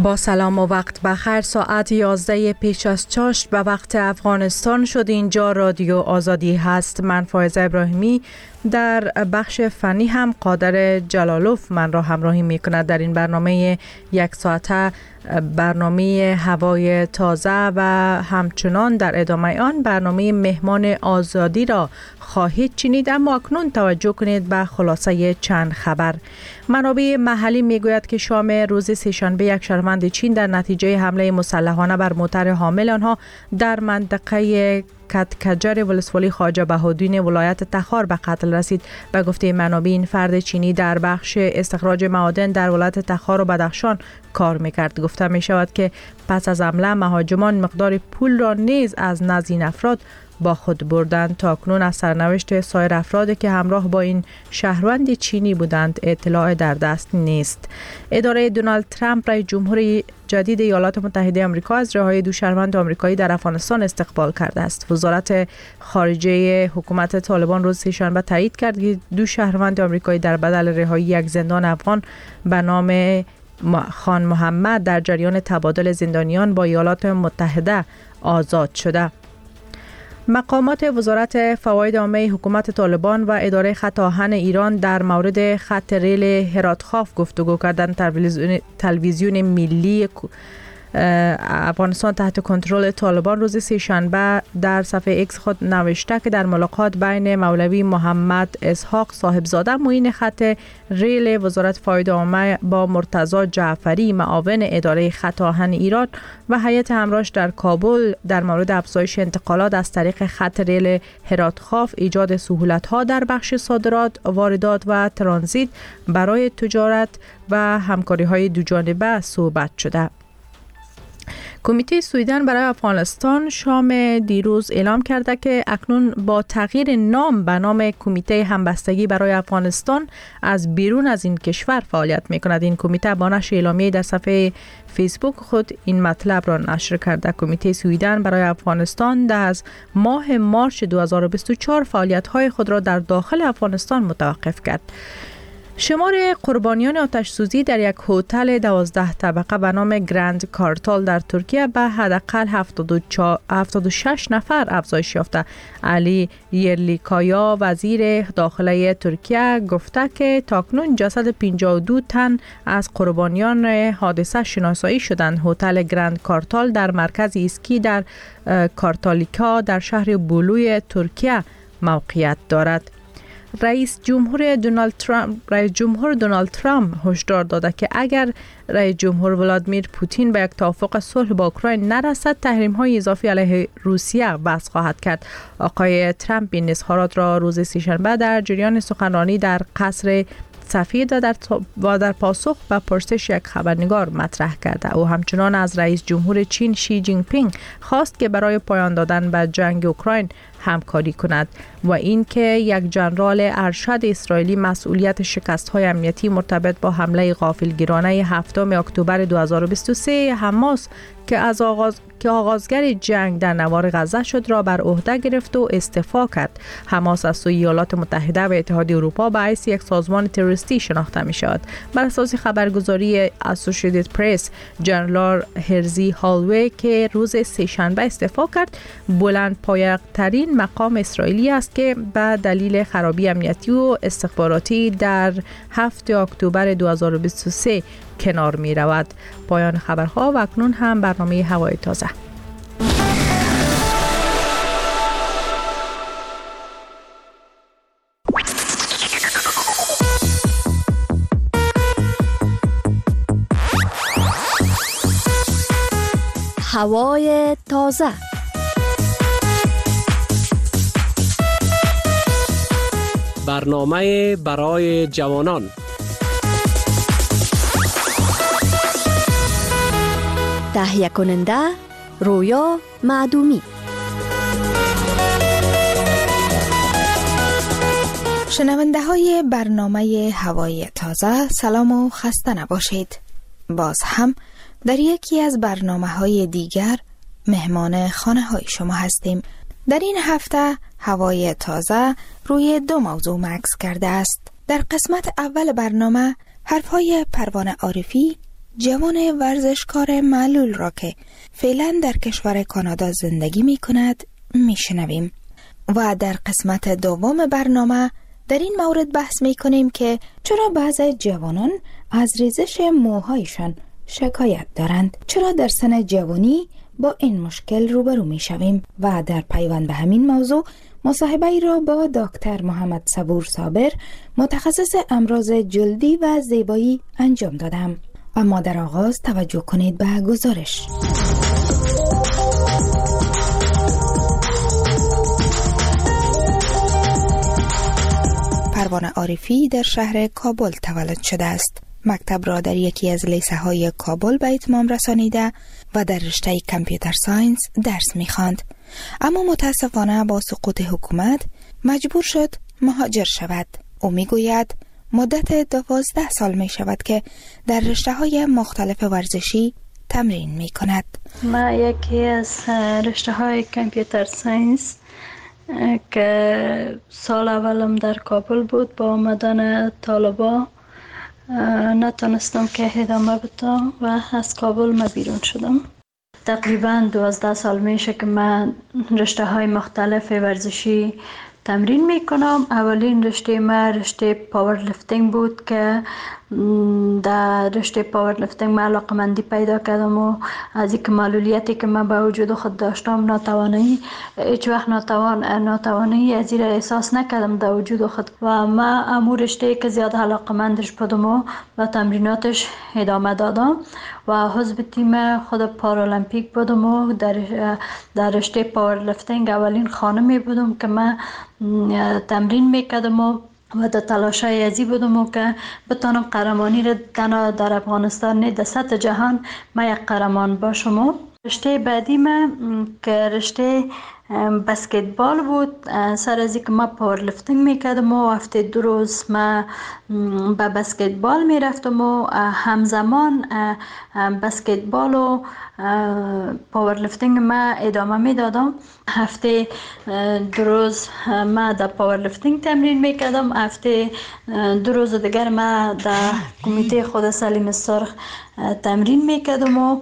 با سلام و وقت بخیر. ساعت 11 پیش از چاشت به وقت افغانستان شد. اینجا رادیو آزادی هست. من فائزه ابراهیمی، در بخش فنی هم قادر جلالوف من را همراهی می کند. در این برنامه یک ساعته برنامه هوای تازه و همچنان در ادامه آن برنامه مهمان آزادی را خواهید شنید. اما اکنون توجه کنید به خلاصه چند خبر. منابع محلی میگوید که شام روز سه‌شنبه یک شهروند چین در نتیجه حمله مسلحانه بر موتر حامل آنها در منطقه کتکجر ولسوالی خواجه بهادین ولایت تخار به قتل رسید. به گفته منابع این فرد چینی در بخش استخراج معادن در ولایت تخار و بدخشان کار میکرد. گفته می شود که پس از حمله مهاجمان مقدار پول را نیز از نزد این افراد با خود بردند. تا اکنون از سرنوشت سایر افرادی که همراه با این شهروند چینی بودند اطلاع در دست نیست. اداره دونالد ترامپ رئیس جمهور جدید ایالات متحده آمریکا از رهایی دو شهروند آمریکایی در افغانستان استقبال کرده است. وزارت خارجه حکومت طالبان روز سه‌شنبه تایید کرد که دو شهروند آمریکایی در بدل رهایی یک زندان افغان به نام خان محمد در جریان تبادل زندانیان با ایالات متحده آزاد شده. مقامات وزارت فواید عامه حکومت طالبان و اداره خط آهن ایران در مورد خط ریل هرات خوف گفتگو کردند. تلویزیون ملی افغانستان تحت کنترل طالبان روز سه‌شنبه در صفحه ایکس خود نوشته که در ملاقات بین مولوی محمد اسحاق صاحبزاده معین خط ریل وزارت فواید عامه با مرتضی جعفری معاون اداره خط آهن ایران و هیئت همراهش در کابل در مورد افزایش انتقالات از طریق خط ریل هرات خوف، ایجاد سهولت‌ها در بخش صادرات، واردات و ترانزیت برای تجارت و همکاری‌های دوجانبه صحبت شده. کمیته سویدن برای افغانستان شام دیروز اعلام کرده که اکنون با تغییر نام به نام کمیته همبستگی برای افغانستان از بیرون از این کشور فعالیت می‌کند. این کمیته با نشر اعلامیه‌ای در صفحه فیسبوک خود این مطلب را نشر کرده. کمیته سویدن برای افغانستان از ماه مارس 2024 فعالیت‌های خود را در داخل افغانستان متوقف کرد. شمار قربانیان آتش سوزی در یک هتل 12 طبقه به نام گرند کارتال در ترکیه به حداقل 76 نفر افزایش یافته. علی یرلیکایا وزیر داخله ترکیه گفته که تاکنون جسد 52 تن از قربانیان حادثه شناسایی شدند. هتل گرند کارتال در مرکز اسکی در کارتالیکا در شهر بولوی ترکیه موقعیت دارد. رئیس جمهور دونالد ترامپ هشدار داده که اگر رئیس جمهور ولادیمیر پوتین به یک توافق صلح با اوکراین نرسد، تحریم‌های اضافی علیه روسیه وضع خواهد کرد. آقای ترامپ این اظهارات را روز سه‌شنبه در جریان سخنرانی در قصر سفید و در پاسخ به پرسش یک خبرنگار مطرح کرده. او همچنان از رئیس جمهور چین شی جین پینگ خواست که برای پایان دادن به جنگ اوکراین همکاری کند و اینکه یک ژنرال ارشد اسرائیلی مسئولیت شکست‌های امنیتی مرتبط با حمله غافلگیرانه 7 اکتبر 2023 حماس که آغازگر جنگ در نوار غزه شد را بر عهده گرفت و استعفا کرد. حماس از سوی ایالات متحده و اتحادیه اروپا به حیث یک سازمان تروریستی شناخته می شود. بر اساس خبرگزاری اسوسییتد پرس، جنرال هرزی هالوی که روز سه‌شنبه استعفا کرد، بلند پایه‌ترین مقام اسرائیلی است که به دلیل خرابی امنیتی و استخباراتی در 7 اکتبر 2023 کنار می رود. پایان خبرها و اکنون هم برنامه هوای تازه. هوای تازه. برنامه برای جوانان. تهیه کننده رویا معدومی. شنونده های برنامه هوای تازه، سلام و خسته نباشید. باز هم در یکی از برنامه های دیگر مهمان خانه های شما هستیم. در این هفته هوای تازه روی 2 موضوع مکث کرده است. در قسمت اول برنامه حرفهای پروانه عارفی جوان ورزشکار معلول را که فعلا در کشور کانادا زندگی می کند می شنویم. و در قسمت دوم برنامه در این مورد بحث می کنیم که چرا بعضی جوانان از ریزش موهایشان شکایت دارند، چرا در سن جوانی با این مشکل روبرو می شویم. و در پیوند به همین موضوع مصاحبه ای را با دکتر محمد صبور صابر متخصص امراض جلدی و زیبایی انجام دادم. اما در آغاز توجه کنید به گزارش. پروانه عارفی در شهر کابل تولد شده است. مکتب را در یکی از لیسه های کابل به اتمام رسانیده و در رشته کامپیوتر ساینس درس می‌خواند. اما متاسفانه با سقوط حکومت مجبور شد مهاجر شود. او میگوید مدت 12 سال می شود که در رشته های مختلف ورزشی تمرین می کند. ما یکی از رشته های کامپیوتر ساینس که سال اولم در کابل بود، با آمدن طالبا نتونستم که ادامه بدم و از کابل ما بیرون شدم. تقریبا 12 سال میشه که من رشته های مختلف ورزشی تمرین میکنم. اولین رشته ما رشته پاور لفتینگ بود که در رشته پاور لفتینگ من علاقمندی پیدا کردم و از اینکه معلولیتی که من به وجود خود داشتم، ناتوانی، هیچ وقت ناتوانی از این احساس نکردم در وجود خود و من امور رشته که زیاد علاقمندش بودم و به تمریناتش ادامه دادم و حزب تیم خود پارالمپیک بودم و در رشته پاور لفتینگ اولین خانمی بودم که من تمرین میکردم و در تلاشای ازی بودم که بتانم قهرمانی را در افغانستان نه در سطح جهان ما یک قهرمان باشم. رشته بعدی من که رشته بسکتبال بود. سر از اینکه ما پاور لفتینگ میکردم و هفته 2 روز ما به بسکتبال میرفتم و همزمان بسکتبال و پاور لفتینگ ما ادامه میدادم. هفته 2 روز ما در پاور لفتینگ تمرین میکردم، هفته 2 روز دیگر ما در کمیته خود سلیم سرخ تمرین میکردم و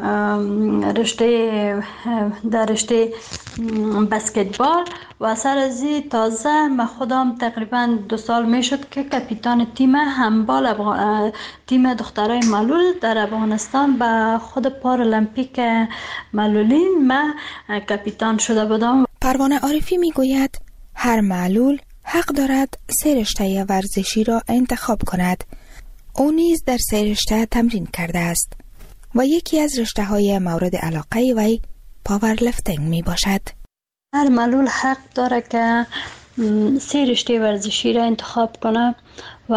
در رشته بسکتبال و سر از تازه من خودم تقریبا 2 سال میشد که کاپیتان تیم هندبال تیم دخترای معلول در افغانستان به خود پارالمپیک معلولین من کاپیتان شده بودم. پروانه عارفی میگوید هر معلول حق دارد 3 رشته ورزشی را انتخاب کند. او نیز در 3 رشته تمرین کرده است و یکی از رشته های مورد علاقه وی پاور لفتینگ می باشد. هر معلول حق داره که 3 رشته ورزشی را انتخاب کنه و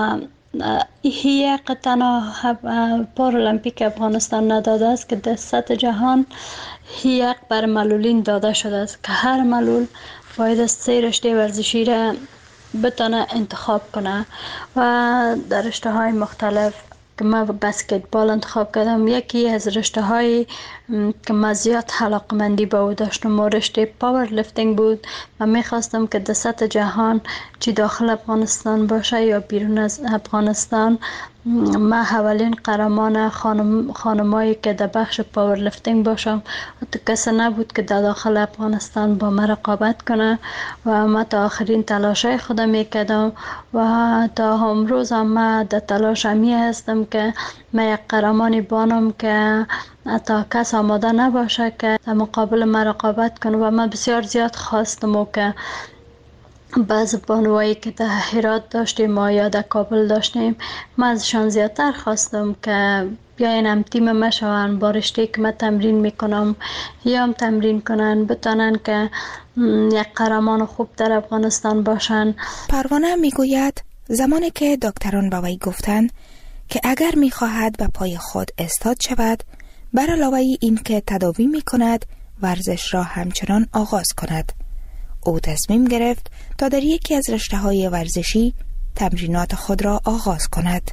یک تنها پارالمپیک افغانستان نداده است که در سطح جهان یک بر معلولین داده شده است که هر معلول باید 3 رشته ورزشی را بتونه انتخاب کنه و در رشته های مختلف که من بسکتبال انتخاب کردم. یکی از رشته های که من زیاد علاقمندی به او داشتم و رشته پاور لفتینگ بود و میخواستم که در سطح جهان چی داخل افغانستان باشه یا بیرون از افغانستان من اولین قهرمان خانمایی که در بخش پاور لفتینگ باشم. کسی نبود که در داخل افغانستان با من رقابت کنه و من تا آخرین تلاشای خودم میکردم و تا امروز هم من در تلاش همی هستم که من یک قهرمانی بانم که تا کس آماده نباشه که در مقابل من رقابت کنه و من بسیار زیاد خواستم و که بعض بانوایی که در هرات داشتیم ما یا در کابل داشتیم من ازشان زیادتر خواستم که بیاین هم تیم ما شوند، با رشته که من تمرین میکنم یا هم تمرین کنن، بتانن که یک قهرمان خوب در افغانستان باشن. پروانه میگوید زمانی که دکتران با وی گفتند که اگر میخواهد به پای خود استاد شود، بر علاوه این که تداوی میکند ورزش را همچنان آغاز کند. او تصمیم گرفت تا در یکی از رشته‌های ورزشی تمرینات خود را آغاز کند.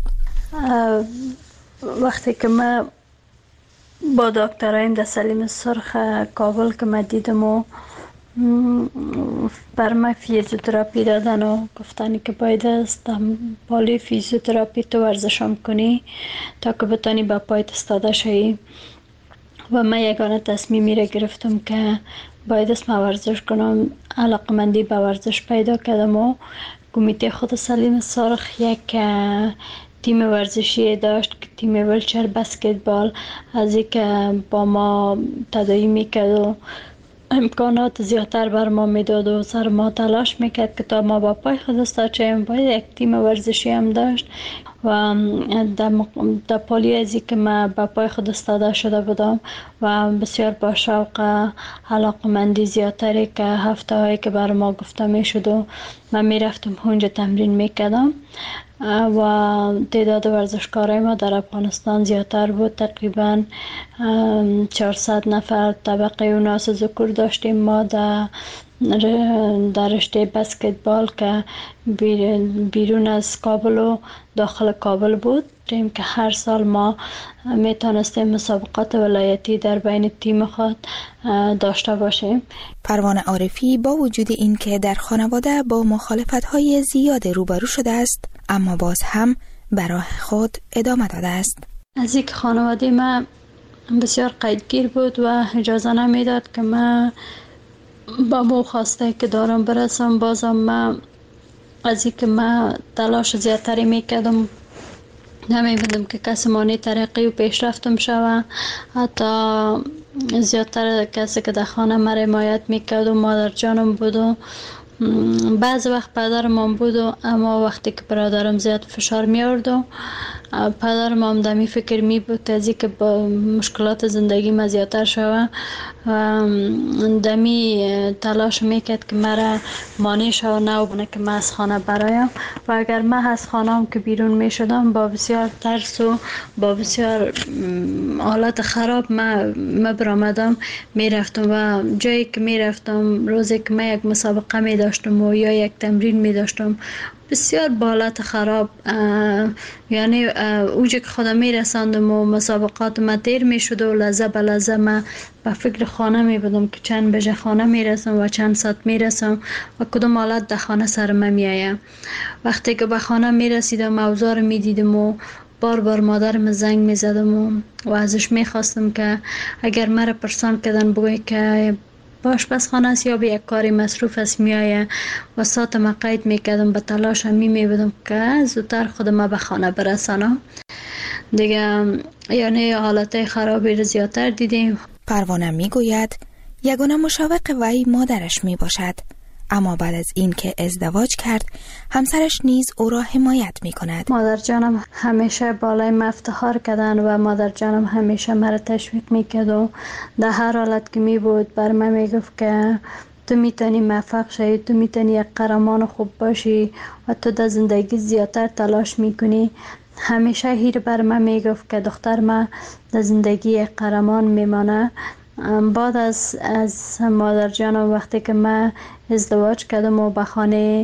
وقتی که من با دکترایم در سلیم سرخ کابل که من دیدم و بر من فیزیوتراپی دادن و گفتن که باید از دنبال فیزیوتراپی تو ورزشم کنی تا که بتانی با پایت استاده شوی. و من یگانه تصمیمی را گرفتم که باید اسم ورزش کنم. علاقمندی به ورزش پیدا کردم و کمیته خود سلیم سارخ یک تیم ورزشی داشت که تیم ویلچر بسکتبال، از اینکه با ما تداعی میکرد و امکانات زیادتر بر ما میداد و سر ما تلاش میکرد که تا ما با پای خود استاد شویم. باید یک تیم ورزشی هم داشت و در پالی از اینکه من با پای خود استاده شده بودم و بسیار با شوق علاقمندی زیادتری که هفته هایی که بر ما گفته میشد و من میرفتم اونجا تمرین میکردم و تعداد ورزشکارای ما در افغانستان زیادتر بود. تقریبا 400 نفر طبقه اوناس ذکور داشتیم ما در رشته بسکتبال که بیرون از کابل و داخل کابل بود که هر سال ما میتونستیم مسابقات ولایتی در بین تیم خود داشته باشیم. پروانه عارفی با وجود این که در خانواده با مخالفت‌های زیاد روبرو شده است، اما باز هم به راه خود ادامه داده است. از اینکه خانواده من بسیار قیدگیر بود و اجازه نمیداد که من با مو خواسته که دارم برسم، بازم من از اینکه من تلاش زیادتری میکردم نمی‌بودم که کسی مانع ترقی و پیشرفتم شوه. حتی زیادتر کسی که در خانه مرا حمایت میکرد و مادر جانم بود و بعض وقت پدرم هم بود و اما وقتی که برادرم زیاد فشار می آورد و پدرم هم دمی فکر می بود از اینکه با مشکلات زندگی ما زیادتر شوه دمی تلاش میکرد که مرا مانع شوه نبونه که من از خانه برایم. و اگر من از خانه هم که بیرون می شدم با بسیار ترس و با بسیار حالت خراب من برآمدم می رفتم و جایی که می رفتم روزی که من یک مسابقه می داشتم و یا یک تمرین می داشتم بسیار با حالت خراب، یعنی اوجه که خودم می رساندم و مسابقات ما تیر می شد و لحظه به لحظه من به فکر خانه می بودم که چند بجه خانه می رسم و چند ساعت می رسم و کدام حالت در خانه سر من می آیم. وقتی که به خانه می رسیدم اوضاع می دیدم و بار بار مادرم زنگ می زدم و ازش می خواستم که اگر مرا پرسان کردن بگوی که باش بس خانه است یا به یک کاری مصروف است میایه و ساعت ما قید میکردم به تلاش می بودم که زودتر خودم به خانه برسانم دیگه. یعنی حالت خرابی رو زیادتر دیدیم. پروانه میگوید یگانه مشوق وی مادرش می باشد، اما بعد از این که ازدواج کرد همسرش نیز او را حمایت می کند. مادر جانم همیشه بالای من افتخار کردن و مادر جانم همیشه مرا تشویق می کرد و در هر حالت که می بود بر من می گفت که تو میتونی موفق شی، تو میتونی یک قهرمان خوب باشی و تو در زندگی زیادتر تلاش میکنی. همیشه هیر بر من می گفت که دختر من در زندگی یک قهرمان میمانه. بعد از مادر جانم وقتی که من ازدواج کردم و به خانه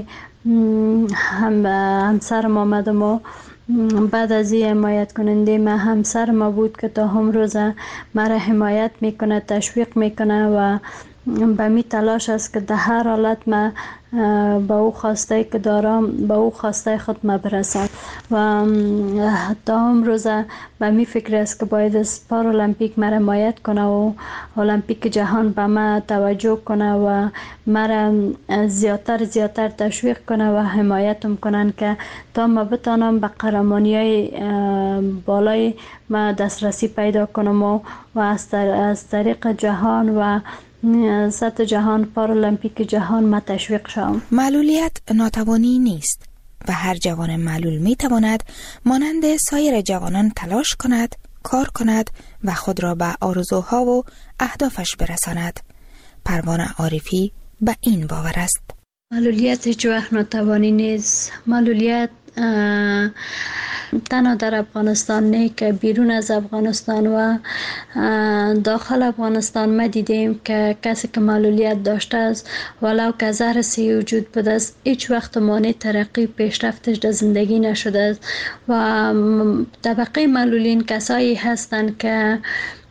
همسرم آمدم و بعد از این حمایت کننده من همسر ما بود که تا هم روز مرا حمایت میکنه، تشویق میکنه و به می تلاش است که در هر حالت من با او خواسته که دارم با او خواسته خود ما برسم و تا هم روز به می فکر است که باید از پارالمپیک مرا حمایت کنه و المپیک جهان به من توجه کنه و مرا زیادتر تشویق کنه و حمایتم کنن که تا ما بتانم به قهرمانی‌های بالای ما دسترسی پیدا کنم و از طریق جهان و سطح جهان پارالمپیک جهان ما تشویق شوم. معلولیت ناتوانی نیست و هر جوان معلول می تواند مانند سایر جوانان تلاش کند، کار کند و خود را به آرزوها و اهدافش برساند. پروانه عارفی به این باور است. معلولیت هیچ وقت ناتوانی نیست. معلولیت تنها در افغانستان نه که بیرون از افغانستان و داخل افغانستان ما دیدیم که کسی که معلولیت داشته است ولو که زهر سی وجود بوده است هیچ وقت مانع ترقی پیشرفتش در زندگی نشده است و طبقه معلولین کسایی هستند که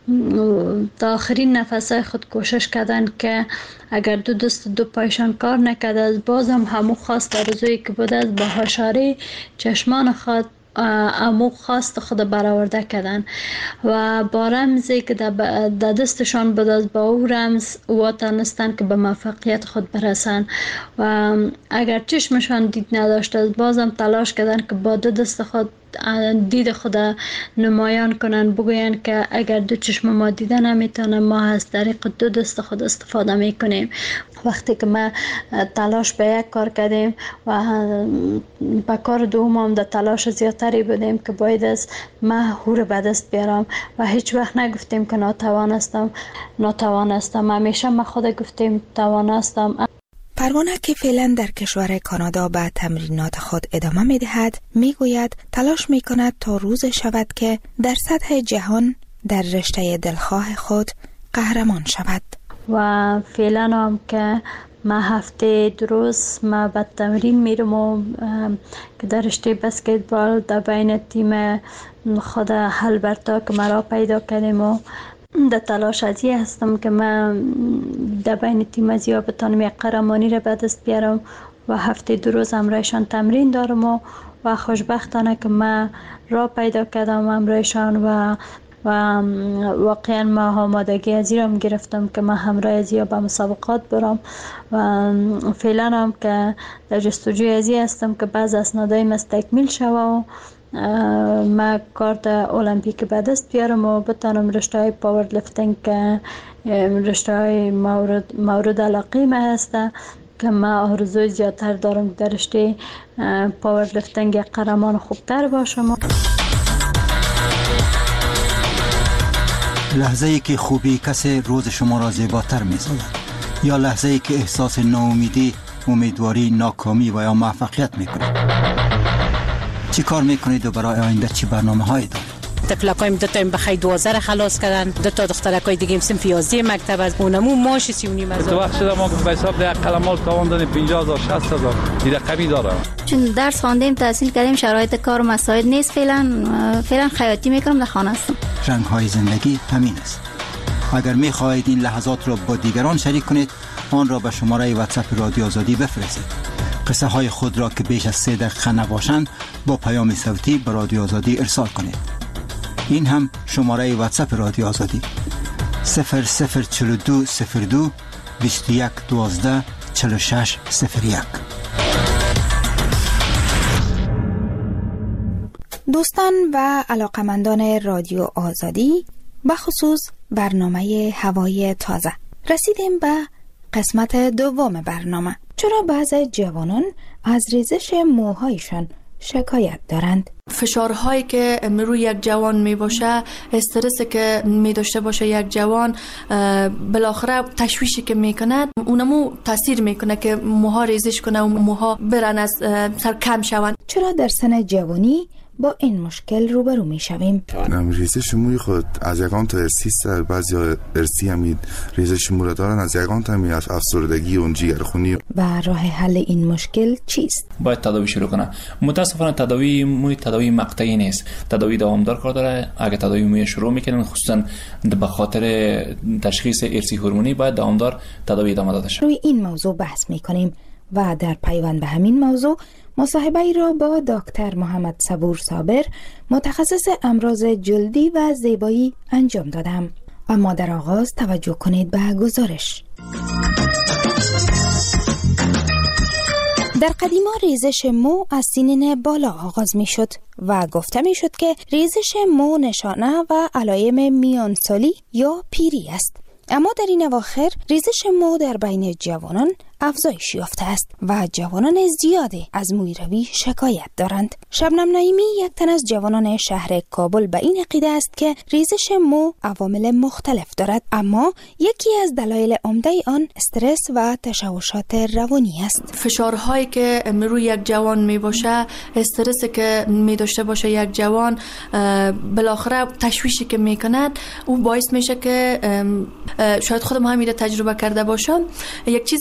تا آخرین نفسای خود کوشش کردن که اگر دو دست دو پایشان کار نکرده از بازم همو خواست آرزویی که بوده از با هشاری چشمان خود امو خواست خود برآورده کردن و با رمزی که در دستشان بود از با او رمز و تانستن که به موفقیت خود برسن و اگر چشمشان دید نداشت از بازم تلاش کردن که با دو دست خود دید خود نمایان کنن، بگوین که اگر دو چشم ما دیده نمیتونه ما از طریق دو دست خود استفاده میکنیم. وقتی که ما تلاش به یک کار کردیم و به کار دوم هم در تلاش زیادتری بودیم که باید از ما هور به دست بیارم و هیچ وقت نگفتیم که ناتوانستم. همیشه ما خود گفتیم توانستم. پروانه که فعلا در کشور کانادا به تمرینات خود ادامه می دهد می گوید تلاش می کند تا روز شود که در سطح جهان در رشته دلخواه خود قهرمان شود. و فعلا هم که ما هفته 2 روز ما به تمرین میرم و که در رشته بسکتبال در بین تیم خود هلبرتا که مرا پیدا کردیم و در تلاش ازی هستم که من در بین تیم ازیا بتانم یک قهرمانی را به دست بیارم و هفته 2 روز همراهشان تمرین دارم و خوشبختانه که من را پیدا کردم همراهشان و واقعا ما آمادگی ازی را گرفتم که من همراه ازیا به مسابقات برم و فعلا هم که در جستجوی ازی هستم که بعض اسنادای مستکمیل شوه و ما کارت المپیک به دست بیارم و بتانم رشته های پاور لفتینگ که رشته های مورد علاقه ما هسته که ما آرزوی زیادتر دارم در رشته پاور لفتینگ قهرمان خوبتر باشم. لحظه ای که خوبی کسی روز شما را زیباتر می سازد یا لحظه ای که احساس ناامیدی، امیدواری، ناکامی و یا موفقیت می کنید؟ چی کار می کنید و برای آینده چی برنامه هایی دارید؟ تفلکایم 2 تا بخیر 12 خلاص کردن، 2 تا دخترکای دیگه صنف 11 مکتب از اونمو ماش 39 هزار. تو وقت شده ما به حساب ده قلمال تاوان دادیم 50000 60000 دیگه کمی داره. چون درس خواندیم تحصیل کردیم شرایط کار مساعد نیست، فعلا خیاطی میکنم در خانه هستم. رنگ های زندگی همین است. اگر می خواهید این لحظات را با دیگران شریک کنید آن را به شماره واتساپ رادیو آزادی بفرستید. قصه های خود را که بیش از 3 دقیقه نباشند با پیام صوتی به رادیو آزادی ارسال کنید. این هم شماره واتساپ رادیو آزادی 004202 2112 4601. دوستان و علاقمندان رادیو آزادی، بخصوص برنامه هوای تازه، رسیدیم به قسمت دوم برنامه. چرا بعض جوانان از ریزش موهایشان شکایت دارند؟ فشارهایی که روی یک جوان می باشه، استرسی که می داشته باشه یک جوان، بالاخره تشویشی که می کند اونمو تاثیر می کنه که موها ریزش کنه و موها برن از سر کم شوند. چرا در سن جوانی با این مشکل روبرو می شویم؟ ریزش موی خود از یکان تا ارسی است، بعضی ارسی هم ریزش مو را دارن، از یکان تا هم افسردگی و جگرخونی. و راه حل این مشکل چیست؟ باید تداوی شروع کنه. متاسفانه تداوی موی تداوی مقطعی نیست، تداوی دوامدار کار داره. اگه تداوی موی شروع میکنن خصوصا به خاطر تشخیص ارسی هورمونی باید دوامدار تداوی ادامه داده شه. روی این موضوع بحث میکنیم و در پیوند به همین موضوع مصاحبه ای را با دکتر محمد صبور صابر، متخصص امراض جلدی و زیبایی انجام دادم. اما در آغاز توجه کنید به گزارش. در قدیما ریزش مو از سنین بالا آغاز می شد و گفته می شد که ریزش مو نشانه و علائم میانسالی یا پیری است. اما در این اواخر ریزش مو در بین جوانان افزایش یافته است و جوانان زیادی از مویروی شکایت دارند. شبنم نعیمی، یک تن از جوانان شهر کابل، به این عقیده است که ریزش مو عوامل مختلف دارد، اما یکی از دلایل عمده آن استرس و تشوشات روانی است. فشارهایی که روی یک جوان می باشه، استرسی که می داشته باشه یک جوان، بالاخره تشویشی که می کند او باعث میشه که شاید خودم هم تجربه کرده باشم. یک چیز است که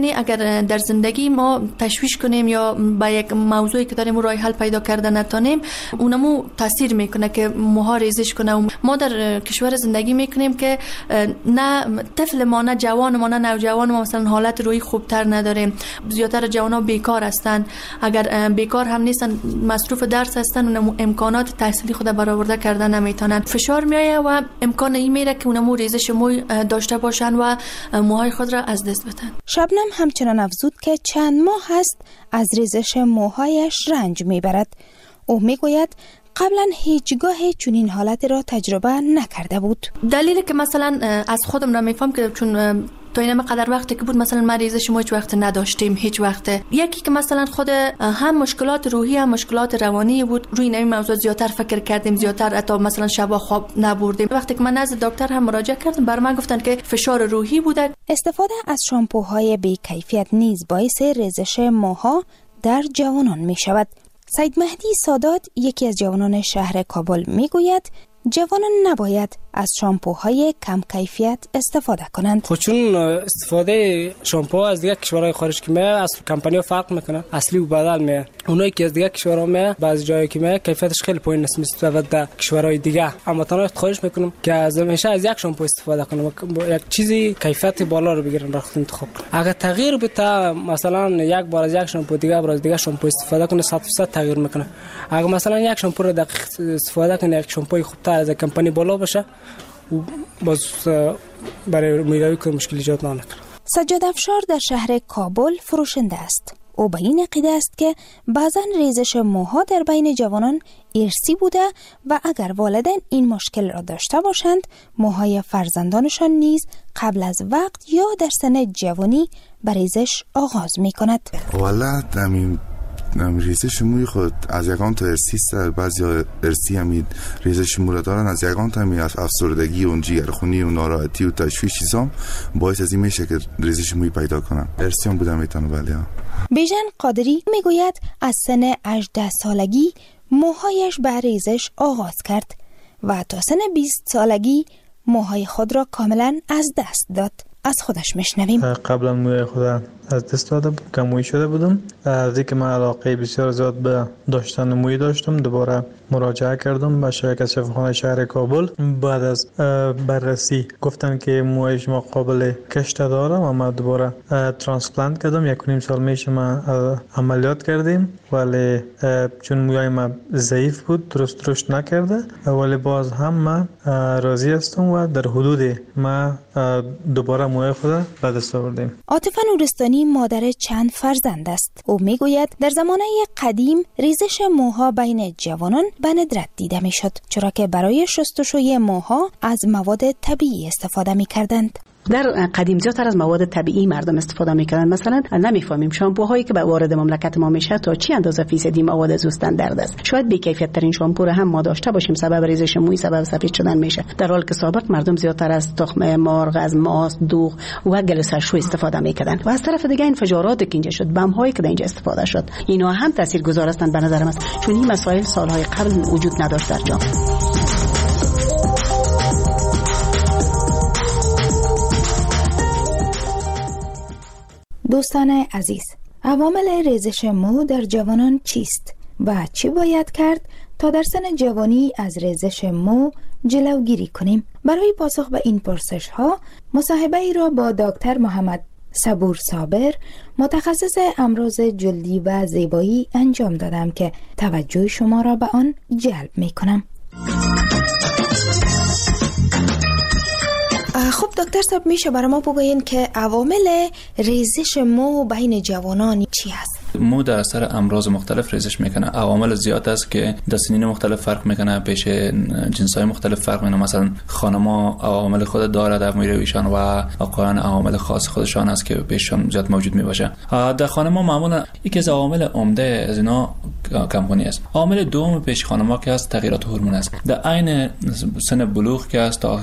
یعنی اگر در زندگی ما تشویش کنیم یا با یک موضوعی که داریم راه حل پیدا کرده نتونیم، اونمو تاثیر میکنه که موها ریزش کنه. ما در کشور زندگی میکنیم که نه طفل ما، نه جوان ما، نه نوجوان ما مثلا حالت روحی خوبتر نداریم. زیادتر جوانا بیکار هستن، اگر بیکار هم نیستن مصروف درس هستن، اونم امکانات تحصیلی خود برآورده کردن نمیتونن. فشار میایه و امکان این میره که اونمو ریزش موی داشته باشن و موهای خود را از دست بدن. شبنم همچنان افزود که چند ماه هست از ریزش موهایش رنج میبرد. او میگوید قبلا هیچگاه چنین حالت را تجربه نکرده بود. دلیلی که مثلا از خودم را میفهم که چون تا این قدر وقتی که بود مثلا مریض ما هیچ وقت نداشتیم، هیچ وقت. یکی که مثلا خود هم مشکلات روحی هم مشکلات روانی بود، روی این موضوع زیادتر فکر کردیم، زیادتر حتی مثلا شب خواب نبردیم. وقتی که من نزد دکتر هم مراجعه کردم، بر من گفتن که فشار روحی بوده. استفاده از شامپوهای بی کیفیت نیز باعث ریزش موها در جوانان می شود. سید مهدی سادات، یکی از جوانان شهر کابل، میگوید جوانان نباید از شامپوهای کم کیفیت استفاده کنند. خود چون استفاده شامپو از دیگه کشورهای خارج که میاد اصل کمپانی فرق میکنه، اصلی و بدل میاد. اونایی که از دیگه کشورها میاد بعضی جایی که میاد کیفیتش خیلی پایین است نسبت به کشورهای دیگه. اما تنها خواهش میکنم که از همیشه از یک شامپو استفاده کنم، یک چیزی کیفیت بالا رو بگیرن را خود انتخاب کنن. اگر تغییر بده مثلا یک بار از یک شامپو دیگه بار از دیگه شامپو استفاده کنه 100% تغییر میکنه. اگر مثلا یک شامپو رو دقیق استفاده کنه، یک شامپوی خوبتر از کمپانی بالا باشه، باز برای میروی که مشکل ایجاد نکنه. سجاد افشار در شهر کابل فروشنده است. او به این عقیده است که بعضا ریزش موها در بین جوانان ارثی بوده و اگر والدین این مشکل را داشته باشند، موهای فرزندانشان نیز قبل از وقت یا در سن جوانی به ریزش آغاز می کند. والا ریزش موی خود از یکان تا ارسی است، بعضی ارسی همین ریزش مو را دارن، از یکان تا همین افسردگی و جگرخونی و ناراحتی و تشویش چیزام باعث از این میشه که ریزش موی پیدا کنن. ارسی هم بودم میتونه. ولی بیژن قادری میگوید از سن 18 سالگی موهایش به ریزش آغاز کرد و تا سن 20 سالگی موهای خود را کاملا از دست داد. از خودش میشنویم. قبلا موی خود از دست داده بود، کموی شده بودم. از اینکه من علاقه بسیار زیاد به داشتن موی داشتم، دوباره مراجعه کردم به شرکت شفاخانه شهر کابل. بعد از بررسی گفتن که موی شما قابل کشت داره و ما دوباره ترانسپلانت کردم. 1.5 سال میشه ما عملیات کردیم، ولی چون موی ما ضعیف بود درست رشد نکرده، ولی باز هم ما راضی هستم و در حدود ما دوباره موی خود به دست آوردیم. عاطفه نورستانی مادر چند فرزند است. او میگوید در زمانه قدیم ریزش موها بین جوانان به ندرت دیده میشد، چرا که برای شستشوی موها از مواد طبیعی استفاده میکردند. در قدیم زیادتر از مواد طبیعی مردم استفاده میکردن. مثلا نمیفهمیم شامپوهایی که به وارد مملکت ما میشه تا چی اندازه فیصدی مواد زوستندرد است. شاید بی کیفیت ترین شامپو رو هم ما داشته باشیم، سبب ریزش موی، سبب سفید شدن میشه، در حالی که سابق مردم زیادتر از تخم مرغ، از ماست، دوغ و گلوسرشو استفاده میکردن. و از طرف دیگه انفجارات که اینجا شد، بم هایی که اینجا استفاده شد، اینا هم تاثیرگذار هستند به نظر من، چون این مسائل سالهای قبل وجود نداشت در جامعه. دوستان عزیز، عوامل ریزش مو در جوانان چیست و چی باید کرد تا در سن جوانی از ریزش مو جلوگیری کنیم؟ برای پاسخ به این پرسش ها مصاحبه ای را با دکتر محمد صبور صابر، متخصص امراض جلدی و زیبایی انجام دادم که توجه شما را به آن جلب می کنم. خب دکتر صاحب، میشه برای ما بگوین که عوامل ریزش مو بین جوانان چی هست؟ مو در اثر امراض مختلف ریزش میکنه. عوامل زیاد است که در سنین مختلف فرق میکنه، پیش جنسای مختلف فرق میکنه. مثلا خانم‌ها عوامل خود داره در مویرویشان و آقایان عوامل خاص خودشان است که پیششان زیاد موجود میباشه. در خانم‌ها معمولا یکی از عوامل عمده از اینا کمپانی است. عامل دوم پیش خانم‌ها که است تغییرات هورمون است. در عین سن بلوغ که است تا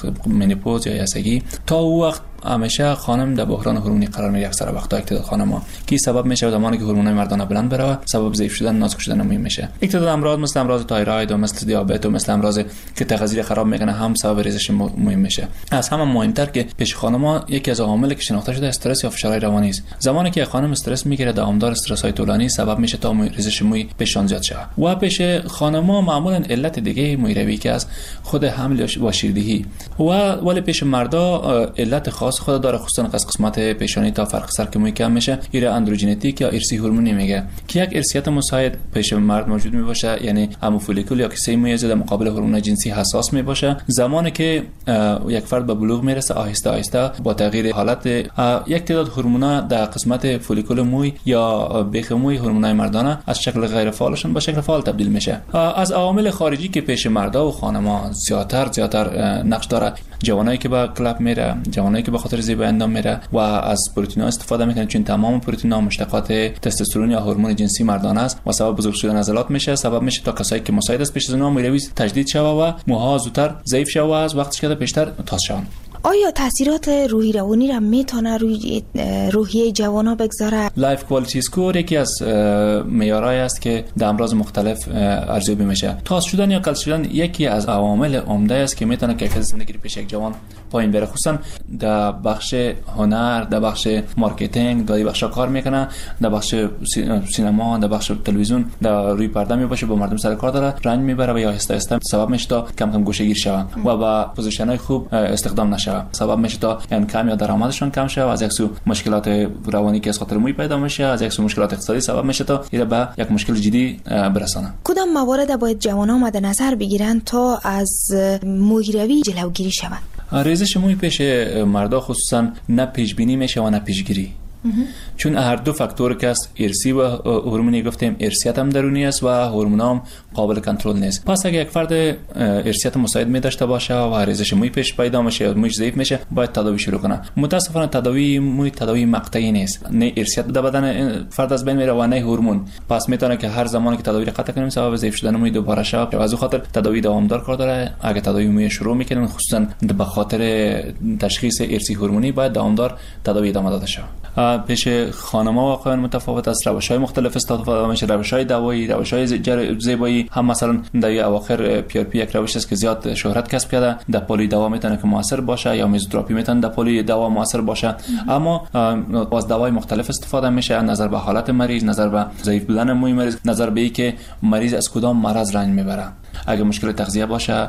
منوپوز یا یسگی تا او وقت همیشه خانم در بحران هورمونی قرار میگیره. اکثر وقتا اکتداد خانم‌ها کی سبب میشه زمانی که هورمونای مردانه بلند بره، سبب ضعیف شدن، نازک شدن مهم میشه. اکتداد امراض مثل امراض تایروید و مثل دیابت و مثل امراض که تغذیه خراب میکنه هم سبب ریزش مهم میشه. از همه مهمتر که پیش خانم‌ها یکی از عواملی که شناخته شده استرس یا فشار روانی است. زمانی که خانم استرس میگیره دامدار استرس‌های طولانی سبب میشه تا ریزش موی پیشان زیاد شه. و پیش خانم‌ها معمولا علت دیگه مویروی که از خود حمل و شیردهی ولی پیش مردا علت خاص خود داره، خصوصا از قسمت پیشانی تا فرق سر که موی کم میشه. ایره اندروژنتیک یا ارثی هورمونی میگه که یک ارثیت مساعد پیش مرد موجود میباشه، یعنی همو فولیکول یا کیسه موی در مقابل هورمون جنسی حساس میباشه. زمانی که یک فرد به بلوغ میرسه آهسته آهسته با تغییر حالت یک تعداد هورمونا در قسمت فولیکول موی یا بیخ موی هورمونای مردانه از شکل غیر فعالشون به شکل فعال تبدیل میشه. از عوامل خارجی که پیش مردا و خانم‌ها زیادتر نقش داره، جوانایی که به کلاب میره، جوانایی که به خاطر زیبایی اندام میره و از پروتئین‌ها استفاده میکنه، چون تمام پروتئین‌ها مشتقات تستوسترون یا هورمون جنسی مردانه است و سبب بزرگ شدن عضلات میشه، سبب میشه تا کسایی که مساعد است پیش از اونها مویروی تجدید شوه و موها زودتر ضعیف شوه و از وقتش که بیشتر تاس شون. آیا تاثیرات روحی روانی را میتونه روی روحیه جوانا بگذاره؟ لایف کوالیتی اسکور یکی از معیارهایی است که در امراض مختلف ارزیابی میشه. تاس شدن یا کل شدن یکی از عوامل عمده است که میتونه کیفیت زندگی پیش یک جوان پایین بره، خصوصا در بخش هنر، در بخش مارکتینگ، در بخش کار میکنه، در بخش سینما، در بخش تلویزیون، در روی پرده میباشه، با مردم سر کار داره، رنج میبره و یا آهسته آهسته سبب میشه تا کم کم گوشه‌گیر شوند و با پوزیشن‌های خوب استخدام نشه، سبب میشه تا انکم یا درآمدشون کم شه و از یک سو مشکلات روانی که از خاطر موی پیدا میشه، از یک سو مشکلات اقتصادی سبب میشه تا اینا به یک مشکل جدی برسانه. کدام موارد باید جوانان مد نظر بگیرن تا از مویروی جلوگیری شوند؟ ریزش موی پیش مردا خصوصا نه پیش بینی میشه و نه پیشگیری، چون هر دو فاکتور که است ارثی و هورمونی گفتیم، ارثیت هم درونی است و هورمون هم قابل کنترل نیست. پس اگه یک فرد ارثیت مساعد می داشته باشه و ریزش موی پیش پیدا میشه یا مویش ضعیف میشه باید تداوی شروع کنه. متاسفانه تداوی موی تداوی مقطعی نیست، نه ارثیت در بدن فرد از بین میره و نه هورمون. پس میتونه که هر زمانی که تداوی قطع کنیم سبب ضعیف شدن موی دوباره شه. از اون خاطر تداوی دوامدار کار داره. اگه تداوی موی شروع میکنیم خصوصا به خاطر تشخیص ارثی هورمونی باید دوامدار تداوی ادامه داده شه. پیش خانم‌ها واقعا متفاوت است، روش‌های مختلف استفاده میشه، روش‌های دوایی، روش‌های زیبایی. هم مثلا در اواخر پی آر پی یک روش است که زیاد شهرت کسب کرده، در پلی دوا میتونه که موثر باشه یا میزوتراپی میتونه در پلی دوا موثر باشه، اما از دوای مختلف استفاده میشه نظر به حالت مریض، نظر به ضعیف بودن موی مریض، نظر به اینکه مریض از کدام مرض رنج میبره. اگه مشکل تغذیه باشه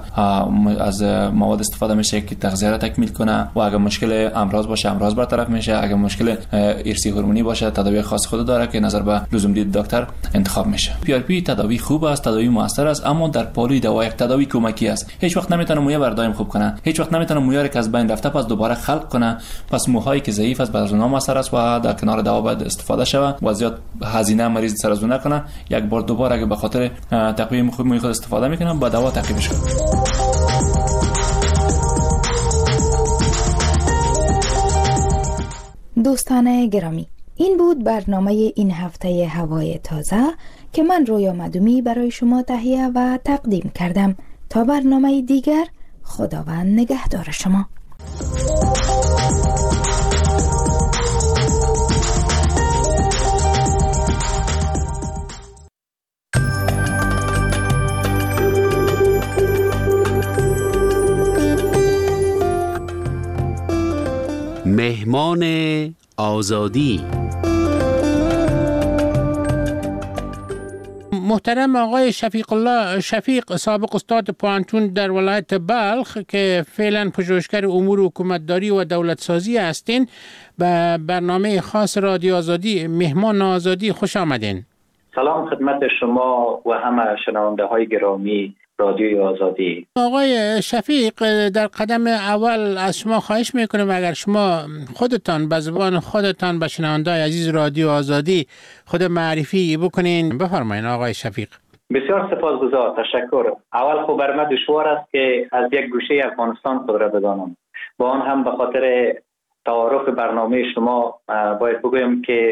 از مواد استفاده میشه که تغذیه را تکمیل کنه و اگه مشکل امراض باشه امراض برطرف میشه. اگه مشکل ارثی هورمونی باشه تداوی خاص خود داره که نظر به لزوم دید دکتر انتخاب میشه. پی آر پی تداوی خوب است، تداوی موثر است، اما در پالی دوا یک تداوی کمکی است. هیچ وقت نمیتونه موی بردایم خوب کنه، هیچ وقت نمیتونه موی که از بین رفته پس دوباره خلق کنه. پس موهایی که ضعیف است بعد از اونها موثر است و در کنار دوا باید استفاده شود و زیاد هزینه مریض سر از اون نکنه. یک بار دوباره اگه به خاطر تقویم خوب موی خود استفاده میکنه با دوا تعقیبش کنه. دوستان گرامی، این بود برنامه این هفته هوای تازه که من رویا مدومی برای شما تهیه و تقدیم کردم. تا برنامه دیگر، خداوند نگهدار شما. مهمان آزادی. محترم آقای شفیق الله شفیق، سابق استاد پوانتون در ولایت بلخ که فعلا پژوهشگر امور حکومتداری و دولت سازی هستین، به برنامه خاص رادیو آزادی مهمان آزادی خوش آمدین. سلام خدمت شما و همه شنونده های گرامی رادیوی آزادی. آقای شفیق، در قدم اول از شما خواهش میکنم اگر شما خودتان به زبان خودتان به شنونده‌های عزیز رادیو آزادی خود معرفی بکنین. بفرمایید آقای شفیق. بسیار سپاسگزار، تشکر. اول خب بر من دشوار است که از یک گوشه افغانستان خود را بدانم. با آن هم به خاطر تعارف برنامه شما باید بگویم که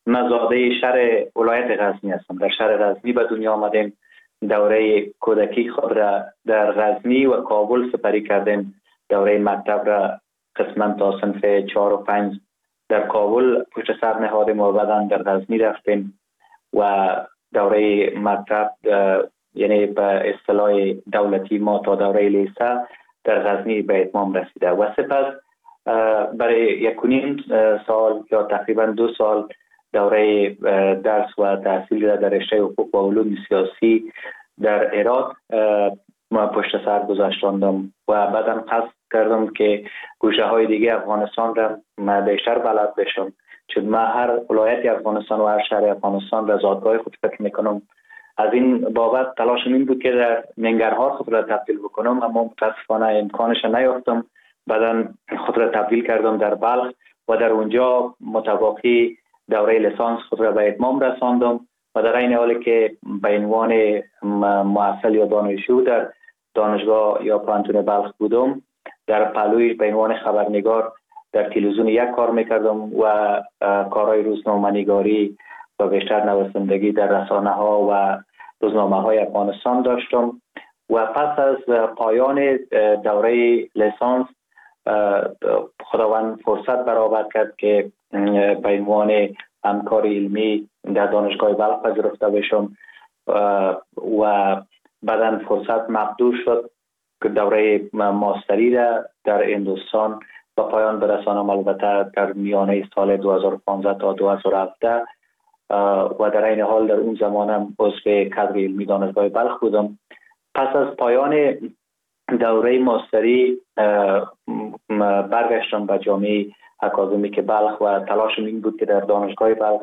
مزاده شهر ولایت غزنی هستم. در شهر غزنی به دنیا آمدیم. دوره کودکی خود را در غزنی و کابل سپری کردیم. دوره مکتب را قسما تا صنف 4 و 5 در کابل پشت سر نهادیم و بعدا در غزنی رفتیم و دوره مکتب یعنی به اصطلاح دولتی ما تا دوره لیسه در غزنی به اتمام رسیده و سپس برای 1.5 سال یا تقریبا 2 سال دوره درس و تحصیل را در رشته حقوق و علوم سیاسی در عراق ما پشت سر گذاشتم و بعدم قصد کردم که گوشه های دیگه افغانستان را من بیشتر بلد بشم، چون من هر ولایت افغانستان و هر شهر افغانستان را زادگاه خود فکر میکنم. از این بابت تلاشم این بود که در ننگرهار خود را تبدیل بکنم، اما متاسفانه امکانش نیافتم. بعدا خود را تبدیل کردم در بلخ و در اونجا متواقی دوره لیسانس خود را به اتمام رساندم و در این حالی که به عنوان محصل یا دانشجو در دانشگاه یا پانتون بلخ بودم، در پلوی به عنوان خبرنگار در تلویزیون یک کار میکردم و کارهای روزنامه‌نگاری و بیشتر نویسندگی در رسانه ها و روزنامه های افغانستان داشتم و پس از پایان دوره لیسانس خداوند فرصت برآورد کرد که به عنوان همکار علمی در دانشگاه بلخ پذیرفته بشم و بعداً فرصت مقدور شد که دوره ماستری را در هندوستان به پایان برسانم، البته در میانه سال 2015 تا 2017 و در این حال در اون زمانم عضو کادر علمی دانشگاه بلخ بودم. پس از پایان دوره ماستری برگشتم به جامعه اکادمیک بلخ و تلاشم این بود که در دانشگاه بلخ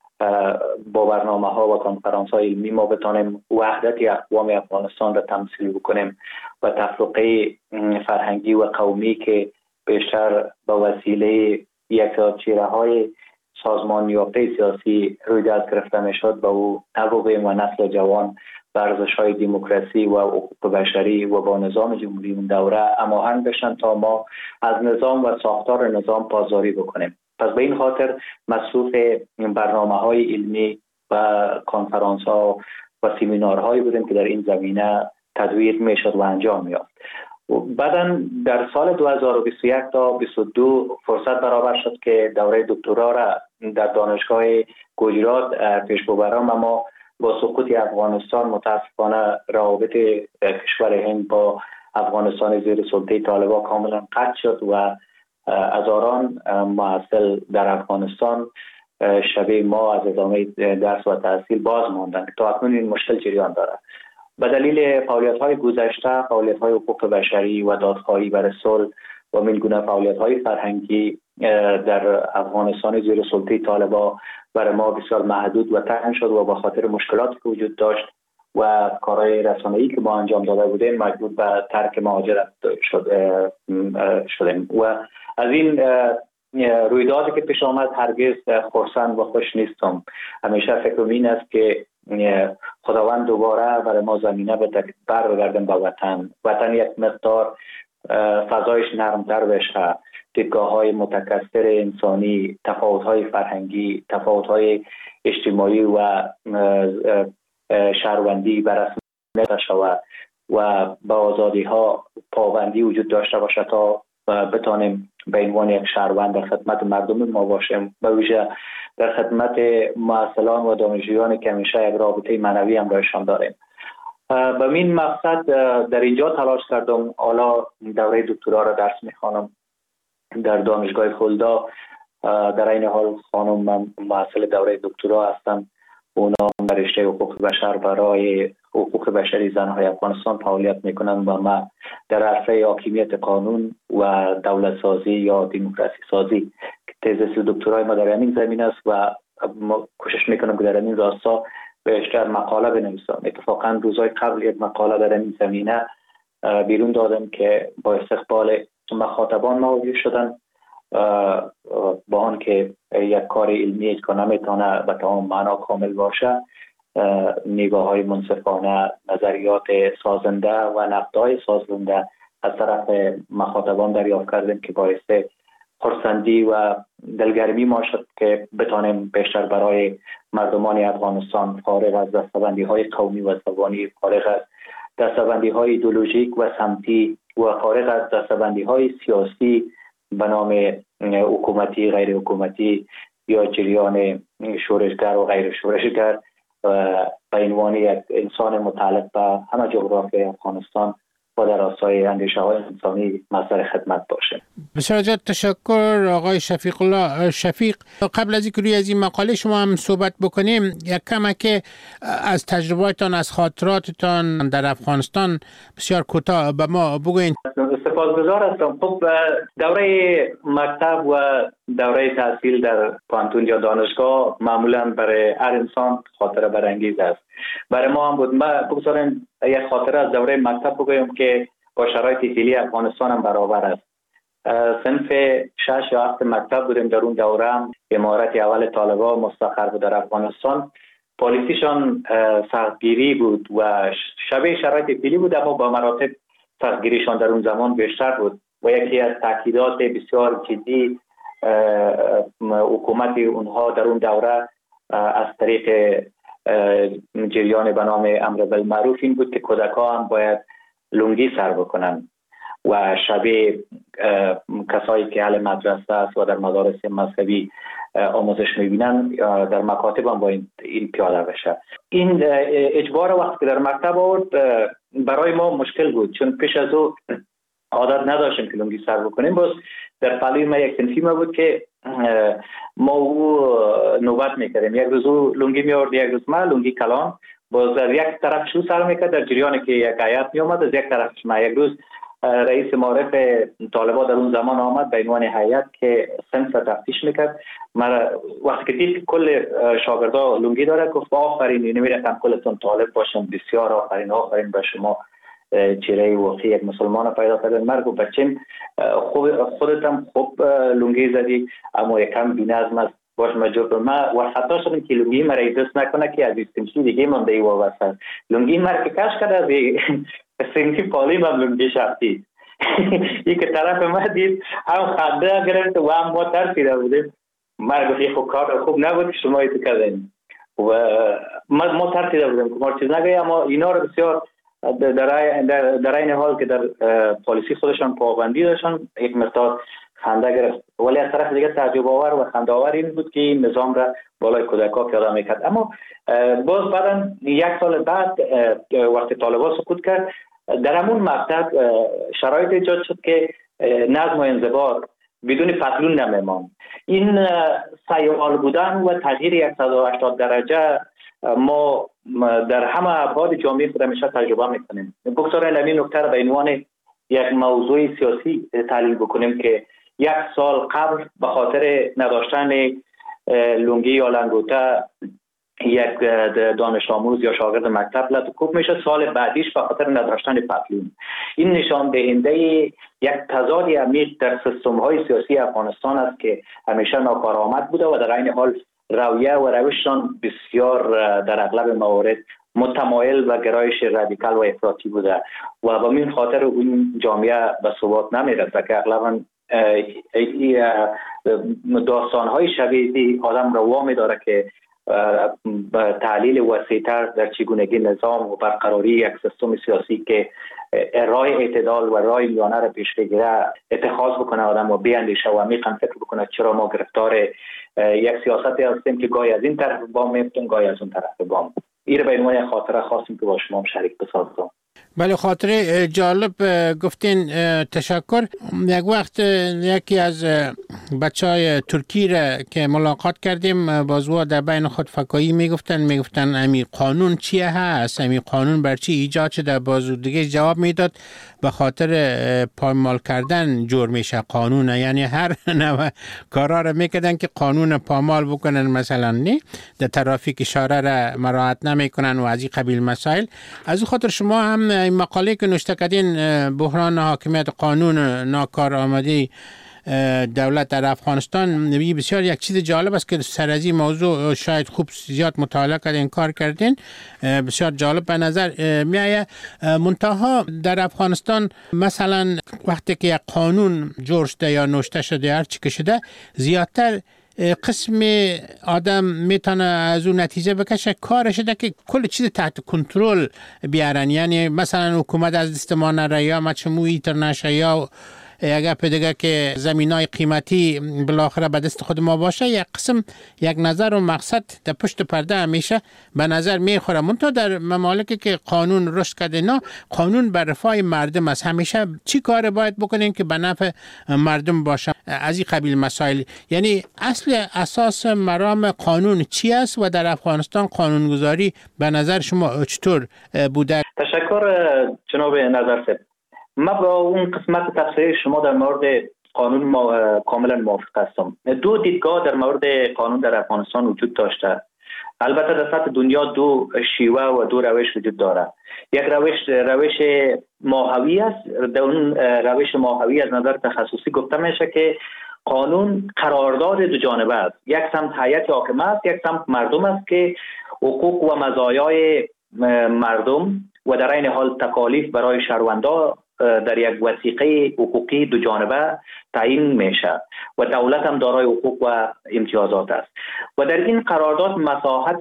با برنامه ها و کنفرانس های علمی ما بتانیم وحدت اقوام افغانستان را تمثیل بکنیم و تفرقه فرهنگی و قومی که بیشتر با وسیله یک چهره های سازمان یافته سیاسی روی دست گرفته میشد با او نبوغیم و نسل جوان و ارزش‌های دموکراسی و حقوق بشری و با نظام جمهوری اون دوره هماهنگ بشن تا ما از نظام و ساختار نظام پاسداری بکنیم. پس به این خاطر مصروف برنامه‌های علمی و کنفرانس‌ها و سمینارهایی بودیم که در این زمینه تدوین میشد و انجام یافت. بعداً در سال 2021 تا 22 فرصت برابر شد که دوره دکترا را در دانشگاه گجرات پیش ببرم، اما با سقوط افغانستان متاسفانه روابط کشور هند با افغانستان زیر سلطه طالبان کاملا قطع شد و هزاران محصل در افغانستان شبیه ما از ادامه درس و تحصیل باز ماندند. تا اکنون این مشکل جریان دارد. به دلیل فعالیت‌های گذشته، فعالیت‌های حقوق بشری و دادخواهی برای صلح و من گونه فعالیت‌های فرهنگی در افغانستان زیر سلطه طالبان برای ما بسیار محدود و تنگ شد و با خاطر مشکلاتی که وجود داشت و کارهای رسانه‌ای که ما انجام داده بودیم مجبور به ترک مهاجرت شدیم و از این رویدادی که پیش آمد هرگز خرسند و خوش نیستم. همیشه فکرم این است که خداوند دوباره برای ما زمینه بده که برگردیم به وطن یک مقدار فضایش نرمتر بشه، دیدگاه‌های متکثر انسانی، تفاوت‌های فرهنگی، تفاوت‌های اجتماعی و شهروندی بررسی شود و با آزادی‌ها پابندی وجود داشته باشه تا بتانیم به عنوان یک شهروند در خدمت مردم ما باشیم، به ویژه در خدمت محصلان و دانشجویانی که همیشه یک رابطه معنوی همراهشان داریم. به این مقصد در اینجا تلاش کردم. حالا دوره دکترا را درس می‌خوانم در دانشگاه خلدا. در این حال خانم من محصل دوره دکترا هستم. اونا در رشته حقوق بشر برای حقوق بشری زن‌های افغانستان فعالیت میکنند و ما در عرصه حاکمیت قانون و دولت سازی یا دموکراسی سازی. تز دکترای ما در همین زمینه است و ما کوشش میکنم که در همین راستا بیشتر مقاله بنویسم. اتفاقا روزهای قبل یک مقاله در همین زمینه بیرون دادم که با استقبال مخاطبان موجود شدن، با آن که یک کار علمی که نمیتونه به تمام معنا کامل باشه، نگاه‌های منصفانه، نظریات سازنده و نقدهای سازنده از طرف مخاطبان دریافت کردیم که باعث خرسندی و دلگرمی ما شد که بتانیم بیشتر برای مردمان افغانستان فارغ از دستبندی‌های قومی و زبانی، فارغ از دستبندی‌های ایدئولوژیک و سمتی و فارغ از دستبندی‌های سیاسی به نام حکومتی، غیر حکومتی یا جریان شورشگر و غیر شورشگر به عنوان یک انسان متعلق به همه جغرافیای افغانستان و در راستای اندیشه‌های انسانی مصدر خدمت باشه. بسیار زیاد تشکر آقای شفیق الله شفیق. قبل از اینکه روی از این مقاله شما هم صحبت بکنیم، یک کمک از تجربه‌تان، از خاطراتتان در افغانستان بسیار کوتاه به ما بگوین. سپاسگزار هستم. خب دوره مکتب و دوره تحصیل در پانتون یا دانشگاه معمولا برای هر انسان خاطره برانگیز است. برای ما هم بود. ما بگذاریم یک خاطره از دوره مکتب بگویم که با شرایط فعلی افغانستان هم برابر است. صنف 6 یا 7 مکتب بودیم. در اون دوره هم امارت اول طالبان مستقر بود در افغانستان. پالیسیشان سختگیری بود و شبیه شرایط فعلی بود، اما با مراتب سختگیریشان در اون زمان بیشتر بود و یکی از تاکیدات بسیار جدی حکومت اونها در اون دوره از طریق جریان به نام امر بالمعروف این بود که کودکان هم باید لنگی سر بکنن و شبیه کسایی که اهل مدرسه است و در مدارس مذهبی آموزش میبینن در مکاتب هم با این پیاده بشه. این اجبار وقتی که در مکتب آورد برای ما مشکل بود، چون پیش از او عادت نداشتیم که لنگی سر بکنیم. باز در پهلوی ما یک صنفی ما بود که ما او نوبت میکردیم، یک روز او لنگی میآورد، یک روز ما لنگی کلان. باز در یک طرف شو سر میکرد در جریانی که یک هیئت میآمد، از یک طرفش ما. یک روز رئیس معارف طالبان در اون زمان آمد به عنوان هیئت که صنف تفتیش میکرد. من وقتی که دید کل شاگردا لنگی داره گفت آفرین، نمیرفتم کلتون طالب باشم، بسیار آفرین به شما، چهره واقعی یک مسلمان پیدا کردن. مرگ و بچم خودتم خوب لنگی زدی اما یکم بی‌نظم است، باش مجبور ما و خطا شدم که لنگی مرا دست نکنه که از استمشی دیگه مونده ای وابسته. لنگی مرا که کش کرده از سنگی پالی من لنگی شخصی یک طرف ما دید هم خنده گرفت و هم ما ترسیده بودیم. مرا گفت خوب کار خوب نبود که شما ایتو کردین و ما ترسیده بودیم که ما چیز نگه. اما اینا رو بسیار در این حال که در پالیسی خودشان پابندی داشتن یک مقدار خنده گرفت، ولی از طرف دیگه تعجب آور و خنده آور این بود که این نظام را بالای کودک‌ها پیاده میکرد. اما باز بعدا یک سال بعد وقتی طالبان سقوط کرد در همون مکتب شرایط ایجاد شد که نظم و انضباط بدون پتلون نمیمان. این سیال بودن و تغییر 180 درجه ما در همه ابعاد جامعه خود همیشه تجربه میکنیم. بگذارید این نکته را به عنوان یک موضوع سیاسی تحلیل بکنیم که یک سال قبل به خاطر نداشتن لنگی یا لنگوته یک دانش آموز یا شاگرد مکتب لطکوب میشه، سال بعدیش به خاطر نداشتن پتلون. این نشان دهنده یک تضاد عمیق در سیستم های سیاسی افغانستان است که همیشه ناکارآمد بوده و در عین حال رویه و روششان بسیار در اغلب موارد متمایل و گرایش رادیکال و افراطی بوده و به این خاطر اون جامعه به ثبات نمیرسه که اغلبا داستان‌های شبیه آدم را وامی داره که تحلیل وسیع‌تر در چگونگی نظام و برقراری یک سیستم سیاسی که راه اعتدال و راه میانه را پیش بگیره اتخاذ بکنه آدم و بیاندیشه و عمیقاً فکر بکنه چرا ما گرفتار یک سیاستی هستیم که گاهی از این طرف بام میفتیم گاهی از اون طرف بام. این به عنوان خاطره خواستیم که با شما شریک بسازم. بله، خاطره جالب گفتین، تشکر. یک وقت یکی از بچهای ترکی را که ملاقات کردیم بازوها در بین خود فکایی میگفتن امی قانون چیه هست، امی قانون بر چی ایجاد شده. بازو دیگه جواب میداد به خاطر پایمال کردن جور میشه قانون، یعنی هر نوع کارا را میکردن که قانون پامال بکنن، مثلا نه در ترافیک اشاره را مراعات نمیکنن و از این قبیل مسائل. از این خاطر شما هم این مقاله که نوشته کردین بحران حاکمیت قانون ناکارآمدی دولت در افغانستان بسیار یک چیز جالب است که سر از این موضوع شاید خوب زیاد مطالعه کردین، کار کردین، بسیار جالب به نظر میآید. منتها در افغانستان مثلا وقتی که یک قانون جور شده یا نوشته شده هر چی که شده، زیادتر قسم آدم میتونه از اون نتیجه بکشه کارش ده که کل چیز تحت کنترل بیارن. یعنی مثلا حکومت از دست ما نره، یا مجموعی تر نشه، یا اگر دیگه که زمینای قیمتی بالاخره به دست خود ما باشه. یک قسم یک نظر و مقصد در پشت پرده همیشه به نظر میخوره. منتها در ممالکی که قانون رشد کرده، نه قانون بر رفاه مردم است. همیشه چی کار باید بکنیم که به نفع مردم باشه، از این قبیل مسائل. یعنی اصل اساس مرام قانون چی است و در افغانستان قانونگذاری به نظر شما چطور بوده؟ تشکر جناب نظرسب. ما با اون قسمت تفسیر شما در مورد قانون کاملا موافق هستم. دو دیدگاه در مورد قانون در افغانستان وجود داشته. البته در سطح دنیا دو شیوه و دو روش وجود داره. یک روش ماهوی است. در اون روش ماهوی از نظر تخصصی گفته میشه که قانون قرارداد دو جانبه است. یک سمت هیئت حاکمه است، یک سمت مردم است که حقوق و مزایای مردم و در این حال تکالیف برای شهروندا در یک وثیقه حقوقی دو جانبه تعیین میشه و دولت هم دارای حقوق و امتیازات است. و در این قرارداد مساحت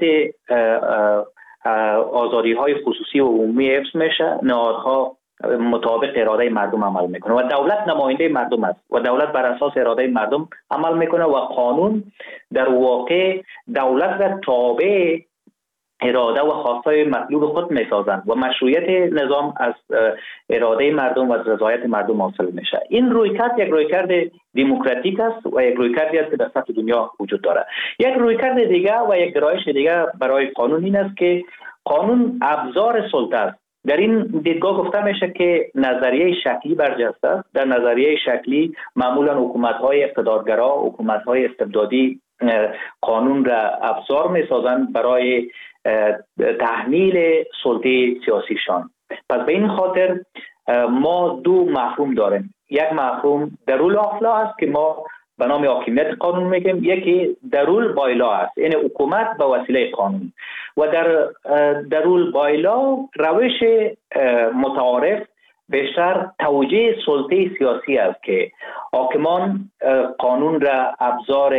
آزادی های خصوصی و عمومی حفظ میشه. نهادها مطابق اراده مردم عمل میکنه و دولت نماینده مردم است و دولت بر اساس اراده مردم عمل میکنه و قانون در واقع دولت را تابع اراده و خواستای مطلوب خود میسازند و مشروعیت نظام از اراده مردم و از رضایت مردم حاصل میشه. این رویکرد یک رویکرد دموکراتیک است و یک رویکردی است که در سطح دنیا وجود داره. یک رویکرد دیگه و یک گرایش دیگه برای قانون این است که قانون ابزار سلطه است. در این دیدگاه گفته میشه که نظریه شکلی برجسته است. در نظریه شکلی معمولا حکومت‌های اقتدارگرا، حکومت‌های استبدادی قانون را ابزار میسازند برای تحمیل سلطه سیاسیشان. پس به این خاطر ما دو مفهوم داریم. یک مفهوم درول آفلا است که ما به نام حاکمیت قانون میگیم، یکی درول بایلا است، یعنی حکومت به وسیله قانون. و در درول بایلا روش متعارف بیشتر توجیه سلطه سیاسی است که حاکمان قانون را ابزار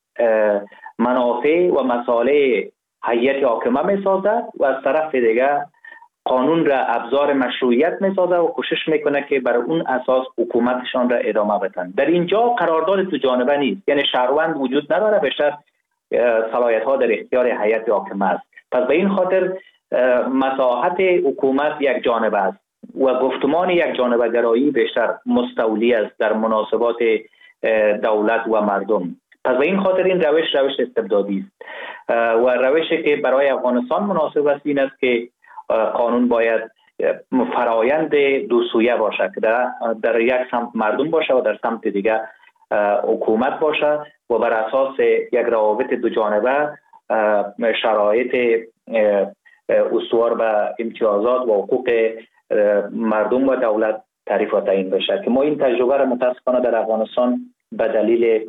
منافع و مصالح هیئت حاکمه میسازد و از طرف دیگر قانون را ابزار مشروعیت میسازد و کوشش میکنه که بر اون اساس حکومتشان را ادامه بدن. در اینجا قرارداد دو جانبه نیست، یعنی شهروند وجود نداره، بیشتر صلاحیت ها در اختیار هیئت حاکمه است. پس به این خاطر مساحت حکومت یک جانبه است و گفتمان یک جانبه گرایی بیشتر مستولی است در مناسبات دولت و مردم. پس به این خاطر این روش استبدادی است و روشی که برای افغانستان مناسب است این است که قانون باید فرایند دو سویه باشه که در یک سمت مردم باشه و در سمت دیگه حکومت باشه و بر اساس یک روابط دو جانبه شرایط استوار به امتیازات و حقوق مردم و دولت تعریف و تعیین بشه که ما این تجربه را متاسفانه در افغانستان به دلیل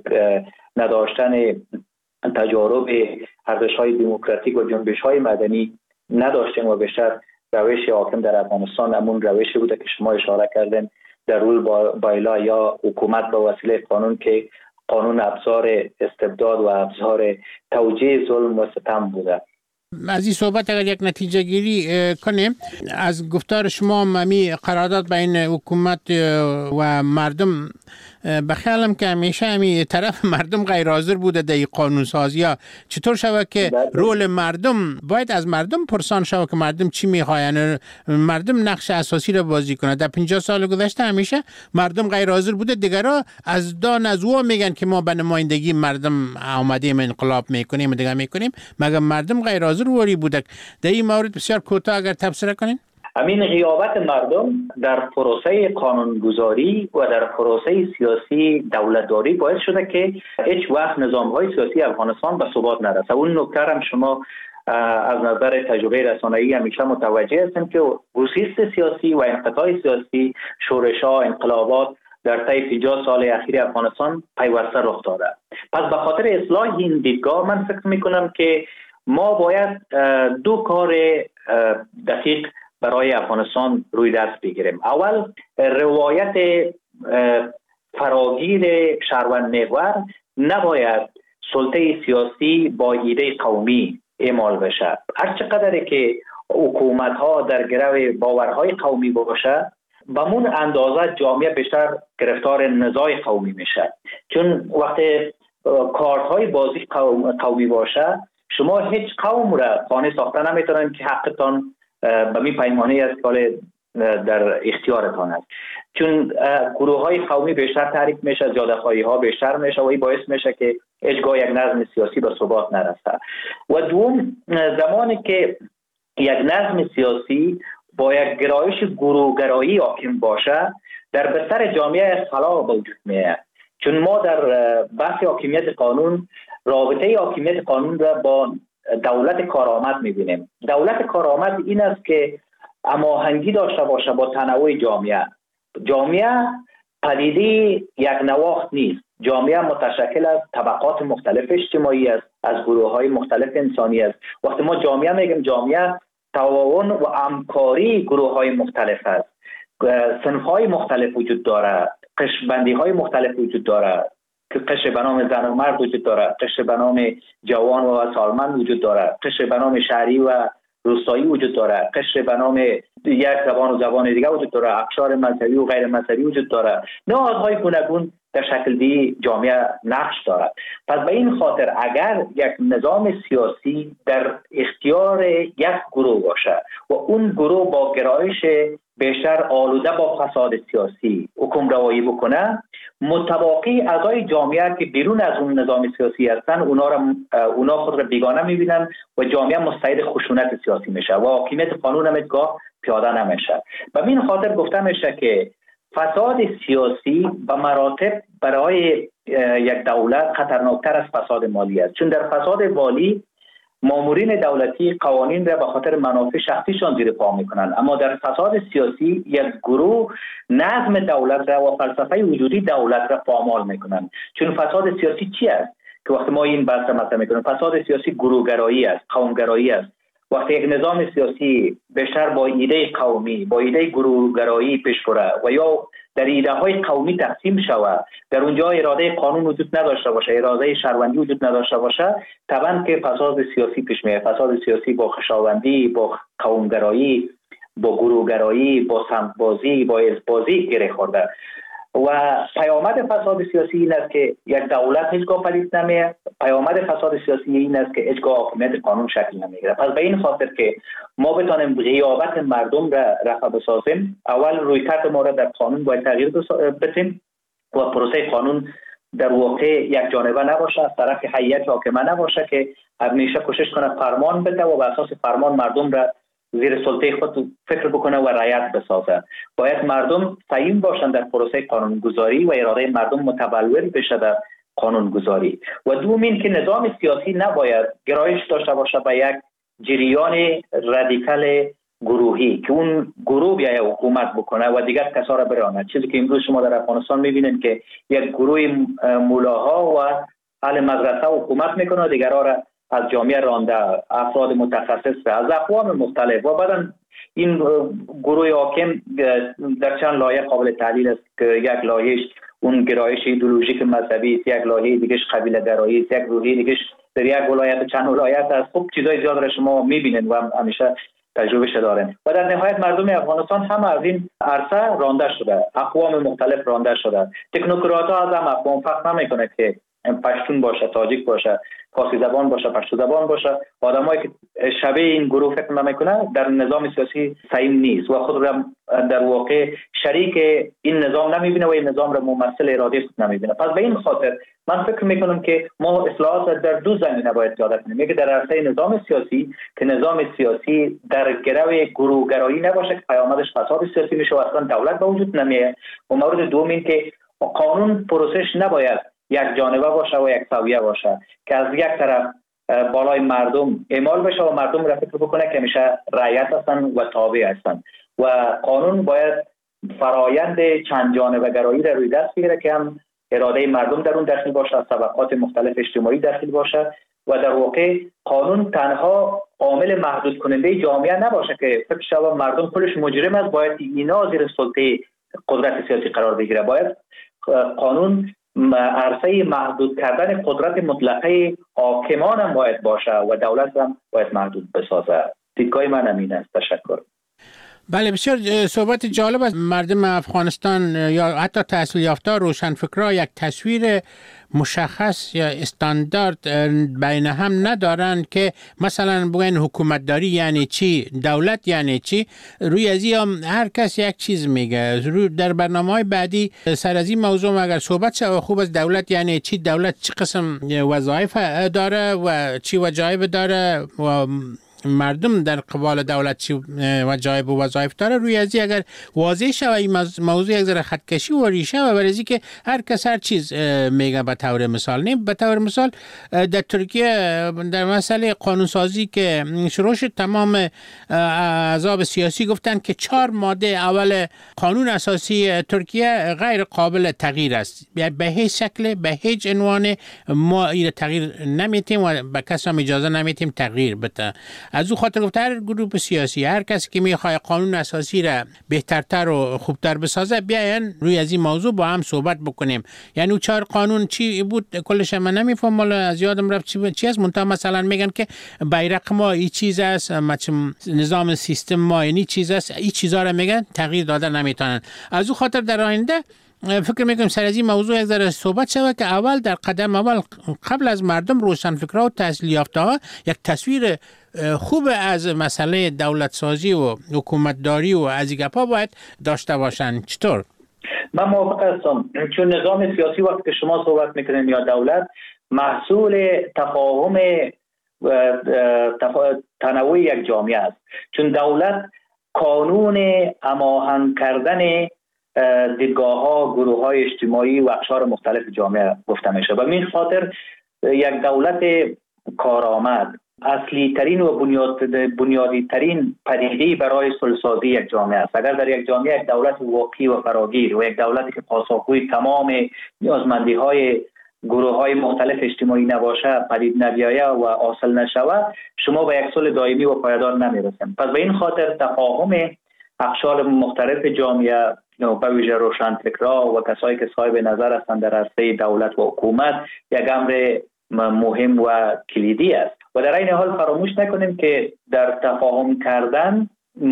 نداشتن تجارب ارزش‌های دموکراتیک و جنبش‌های مدنی نداشتیم و بیشتر روش حاکم در افغانستان همون روشی بوده که شما اشاره کردین، درول بایلا یا حکومت به وسیله قانون که قانون ابزار استبداد و ابزار توجیه ظلم و ستم بوده. از این صحبت اگر یک نتیجه گیری کنیم از گفتار شما، ممی قرارداد بین حکومت و مردم به خیالم که همیشه همی طرف مردم غیر حاضر بوده در قانون سازی ها. چطور شود که رول مردم باید از مردم پرسان شود که مردم چی میخواین، مردم نقش اساسی را بازی کنه. در 50 سال گذشته همیشه مردم غیر حاضر بوده، دیگرها از دان از او میگن که ما به نمایندگی مردم آمدیم انقلاب میکنیم دیگه میکنیم، مگر مردم غیر حاضر وری بوده. در این مورد بسیار کوتاه اگر تبصره کنین. همین غیابت مردم در پروسه قانونگذاری و در پروسه سیاسی دولتداری باعث شده که هیچ وقت نظام‌های سیاسی افغانستان به ثبات نرسه. اون نکته هم شما از نظر تجربه رسانه‌ای همیشه متوجه هستیم که گسیست سیاسی و انقطاع سیاسی، شورش‌ها، انقلابات در طی 50 سال اخیر افغانستان پیوسته رخ داده. پس به خاطر اصلاح این دیدگاه من فکر میکنم که ما باید دو کار دقیق برای افغانستان روی دست بگیریم. اول روایت فراگیر شهروند محور نباید سلطه سیاسی با ایده قومی اعمال بشه. هر چقدر که حکومت ها در گرو باورهای قومی باشه به مون اندازه جامعه بیشتر گرفتار نزاع قومی میشه. چون وقتی کارت های بازی قومی باشه شما هیچ قوم را خانه ساخته نمیتونن که حقتان به می پیمانه است که در اختیارتان است. چون گروه های قومی بیشتر تحریک میشه، جاده‌خواهی ها بیشتر میشه و این باعث میشه که هیچگاه یک نظم سیاسی به ثبات نرسه. و دوم، زمانی که یک نظم سیاسی با یک گرایش گروه‌گرایی حاکم باشه در بستر جامعه خلا به وجود میاد. چون ما در بحث حاکمیت قانون رابطه حاکمیت قانون را با دولت کارآمد میبینیم. دولت کارآمد این است که هماهنگی داشته باشه با تنوع جامعه. جامعه پدیده یک نواخت نیست. جامعه متشکل از طبقات مختلف اجتماعی است، از گروه‌های مختلف انسانی است. وقتی ما جامعه میگیم جامعه تعاون و همکاری گروه‌های مختلف است. صنف‌های مختلف وجود داره، قشربندی‌های مختلف وجود داره که قشر به نام زن و مرد وجود داره، قشر به نام جوان و سالمند وجود داره، قشر به نام شهری و روستایی وجود داره، قشر به نام یک زبان و زبان دیگه وجود داره، اقشار مذهبی و غیر مذهبی وجود داره. نهادهای گوناگون در شکل دی جامعه نقش دارد. پس به این خاطر اگر یک نظام سیاسی در اختیار یک گروه باشه و اون گروه با گرایش بیشتر آلوده با فساد سیاسی حکم روایی بکنه، متواقی اعضای جامعه که بیرون از اون نظام سیاسی هستن اونا خود را بیگانه میبینن و جامعه مستعد خشونت سیاسی میشه و حاکمیت قانون هم هیچگاه پیاده نمیشه. به این خاطر گفته میشه که فساد سیاسی به مراتب برای یک دولت خطرناکتر از فساد مالی است. چون در فساد مالی مامورین دولتی قوانین را به خاطر منافع شخصیشان زیر پا میکنند، اما در فساد سیاسی یک گروه نظم دولت را و فلسفه وجودی دولت را پامال میکنند. چون فساد سیاسی چی است که وقتی ما این بحث مطرح میکنیم؟ فساد سیاسی گروه‌گرایی است، قوم‌گرایی است. وقتی یک نظام سیاسی بیشتر با ایده قومی، با ایده گروه‌گرایی پیش بره و یا در ایده های قومی تقسیم شود، در اونجا اراده قانون وجود نداشته باشه، اراده شهروندی وجود نداشته باشه، طبعا که فساد سیاسی پیش میاد. فساد سیاسی با خویشاوندی، با قوم‌گرایی، با گروه‌گرایی، با سمت‌بازی، با حزب‌بازی گره خورده. و پیامد فساد سیاسی این است که یک دولت هیچگاه پدید نمیاد. پیامد فساد سیاسی این است که هیچگاه حاکمیت قانون شکل نمیگیره. پس به این خاطر که ما بتانیم غیابت مردم را رفع بسازیم، اول رویکرد ما را در قانون باید تغییر بدیم و پروسه قانون در واقع یک جانبه نباشه، از طرف هیئت حاکمه نباشه که همیشه کوشش کنه فرمان بده و بر اساس فرمان مردم را زیر سلطه خود فکر بکنه و رعایت بسازه. باید مردم سعیم باشند در پروسه قانونگذاری و اراده مردم متبلور بشه در قانونگذاری. و دوم این که نظام سیاسی نباید گرایش داشته باشه به یک جریان رادیکال گروهی که اون گروه بیاید حکومت بکنه و دیگر کسا را برانه. چیزی که امروز شما در افغانستان میبینید که یک گروه مولاها و اهل مدرسه حکومت میکنه و دیگرها را از جامعه رانده، افراد متخصص از اقوام مختلف. و بعدا این گروه حاکم در چند لایه قابل تحلیل است که یک لایهش اون گرایش ایدئولوژیک مذهبی است، یک لایه دیگهش قبیله گرایی است، یک لایه دیگهش در یک ولایت چند ولایت است. خب چیزای زیاد را شما میبینید و همیشه تجربه دارن. و در نهایت مردم افغانستان هم از این عرصه رانده شده، اقوام مختلف رانده شده. تکنوکرات ها از هم اقوام فرق نمیکنه که پشتون باشه، تاجیک باشه، فارسی زبان باشه، پشتو زبان باشه. آدمایی که شبیه این گروه فکر نمیکنه در نظام سیاسی سعیم نیست و خود را در واقع شریک این نظام نمیبینه و این نظام را ممثل اراده خود نمیبینه. پس به این خاطر من فکر میکنم که ما اصلاحات در دو زمینه باید پیاده کنیم. یکی در عرصه نظام سیاسی که نظام سیاسی در گرو گروه‌گرایی نباشه که پیامدش فساد سیاسی میشه و اصلا دولت به وجود نمیاد. و مورد دوم این که قانون پروسش نباید یک جانبه باشه و یک سویه باشه که از یک طرف بالای مردم اعمال بشه و مردم را فکر بکنه که همیشه رعیت هستن و تابع هستن و قانون باید فرایند چند جانبه گرایی را روی دست بگیره که هم اراده مردم در اون داخل باشه، از طبقات مختلف اجتماعی داخل باشه و در واقع قانون تنها عامل محدود کننده جامعه نباشه که فکر شود مردم کلش مجرم است، باید اینا زیر سلطه قدرت سیاسی قرار بگیره. باید قانون عرصه محدود کردن قدرت مطلقه حاکمان هم باید باشه و دولت هم باید محدود بسازه. دیدگاه من همین است. تشکر. بله، بسیار صحبت جالب است. مردم افغانستان یا حتی تحصیل یافته روشنفکرها یک تصویر مشخص یا استاندارد بین هم ندارند که مثلا بگن حکومتداری یعنی چی، دولت یعنی چی. روی از این هر کس یک چیز میگه. در برنامه‌های بعدی سر از این موضوع اگر صحبت شود خوب است. دولت یعنی چی، دولت چه قسم وظایف داره و چی وظایف داره و مردم در قبال دولت چی وظایف و وظایف داره. روی ازی اگر واضح شود این موضوع یک ذره خطکشی و ریشه و برای که هر کس هر چیز میگه. به طور مثال نیم، به طور مثال در ترکیه در مسئله قانونسازی که شروع شد، تمام احزاب سیاسی گفتن که 4 ماده اول قانون اساسی ترکیه غیر قابل تغییر است. به هیچ شکل، به هیچ عنوان ما این تغییر نمیتیم و به کس هم اجازه نمیتیم تغییر بده. از او خاطر گفت هر گروه سیاسی، هر کسی که میخواد قانون اساسی را بهترتر و خوبتر بسازه، بیاین روی از این موضوع با هم صحبت بکنیم. یعنی 4 قانون چی بود کلش من نمیفهم، ولی از یادم رفت چی است. منتها مثلا میگن که بیرق ما این چیز است، نظام سیستم ما این چیز است، این چیزا را میگن تغییر داده نمیتونن. از او خاطر در آینده فکر میکنم سر از این موضوع یک ذره صحبت شود که اول در قدم اول قبل از مردم روشنفکرها و تحصیل یافته ها یک تصویر خوب از مسئله دولت سازی و حکومتداری و از این گپا باید داشته باشن. چطور؟ من موافق هستم، چون نظام سیاسی وقتی که شما صحبت میکنین یا دولت محصول تفاهم تنوع یک جامعه است. چون دولت قانون هماهنگ کردن دیدگاه ها، گروه های اجتماعی و اقشار مختلف جامعه گفته میشه و من خاطر یک دولت کارآمد اصلی ترین و بنیادی ترین پدیده برای صلح‌سازی یک جامعه است. اگر در یک جامعه یک دولت واقعی و فراگیر و یک دولتی که پاسخگوی تمام نیازمندی های گروه های مختلف اجتماعی نباشه، پدید نیاید و حاصل نشود، شما به یک صلح دائمی و پایدار نمیرسیم. پس به این خاطر تفاهم اقشار مختلف جامعه به ویژه روشنفکرها و کسایی که صاحب نظر هستند در عرصه دولت و حکومت یک امر مهم و کلیدی است. و در این حال فراموش نکنیم که در تفاهم کردن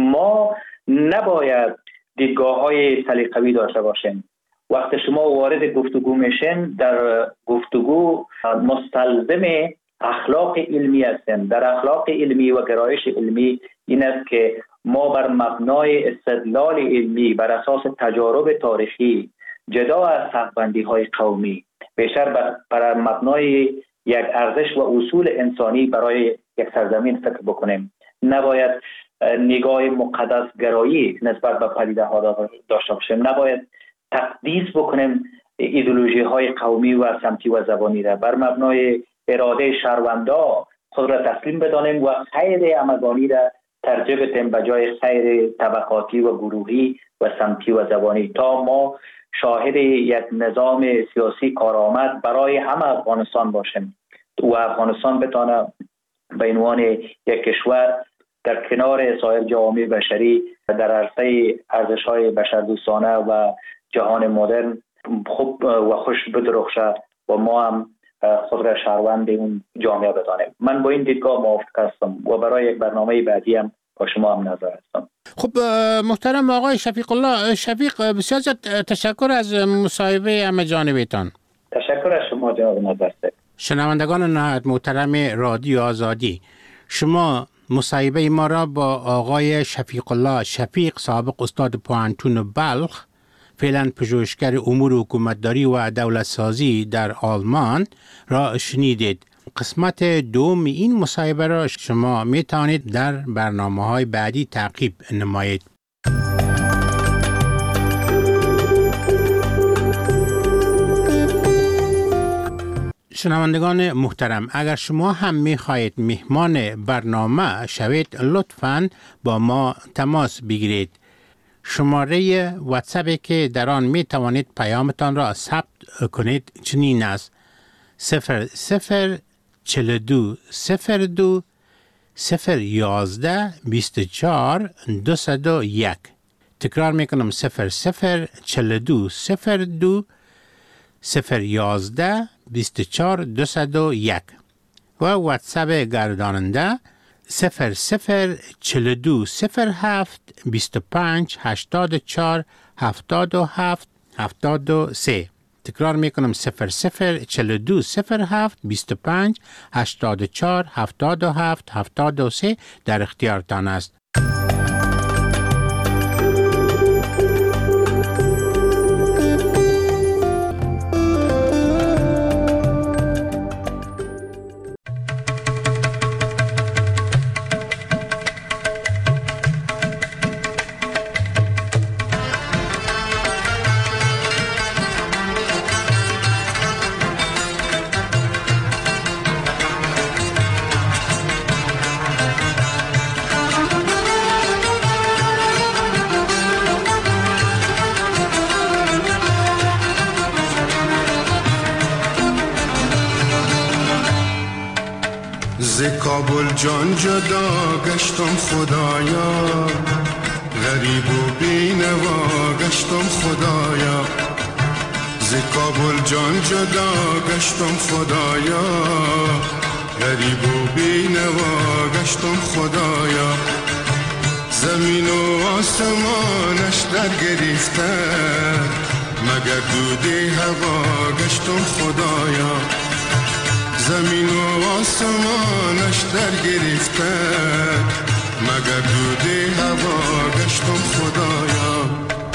ما نباید دیدگاه‌های سلیقه‌ای داشته باشیم. وقتی شما وارد گفتگو میشین، در گفتگو مستلزم اخلاق علمی هستیم. در اخلاق علمی و گرایش علمی این است که ما بر مبنای استدلال علمی بر اساس تجارب تاریخی جدا از حق‌بندی‌های قومی بیشتر بر مبنای یک ارزش و اصول انسانی برای یک سرزمین فکر بکنیم. نباید نگاه مقدس گرایی نسبت به پدیده ها داشته باشیم. نباید تقدیس بکنیم ایدئولوژی های قومی و سمتی و زبانی را. بر مبنای اراده شهروندا خود را تسلیم بدانیم و خیر همگانی را ترجیح بدیم به جای خیر طبقاتی و گروهی و سمتی و زبانی، تا ما شاهد یک نظام سیاسی کارآمد برای همه افغانستان باشیم و افغانستان بتونه به عنوان یک کشور در کنار سایر جوامع بشری در عرصه ارزش‌های بشردوستانه و جهان مدرن خوب و خوش بدرخشه و ما هم خود را شهروند اون جامعه بدانیم. من با این دیدگاه موافق هستم و برای یک برنامه بعدی هم با شما هم نظر هستم. خب محترم آقای شفیق الله شفیق، بسیار تشکر از مصاحبه همه جانبیتان. تشکر از شما جناب نظرسه. شنوندگان نهایت محترم رادیو آزادی، شما مصاحبه ما را با آقای شفیق الله شفیق، سابق استاد پوهنتون بلخ، فعلا پژوهشگر امور حکومتداری و دولت سازی در آلمان را شنیدید. قسمت دوم این مصاحبه را شما می توانید در برنامه‌های بعدی تعقیب نمایید. شنوندگان محترم، اگر شما هم می خواهید مهمان برنامه شوید، لطفاً با ما تماس بگیرید. شماره واتساپی که در آن می توانید پیامتان را ثبت کنید چنین است: 0042 02 011 24 201. تکرار میکنم: 0042 02 011 24 201 و واتساپ گرداننده 0042 07 25 84 77 73. تکرار میکنم: 0042 07 25 84 77 73 در اختیارتان است. ز کابل جان جدا گشتم خدایا، غریب و بینوا گشتم خدایا. ز کابل جان جدا گشتم خدایا، غریب و بینوا گشتم خدایا. زمین و آسمانش در گرفته، مگر دود هوا گشتم خدایا. زمین و آسمانش در گرفته، مگر دود هوا گشتم خدایا.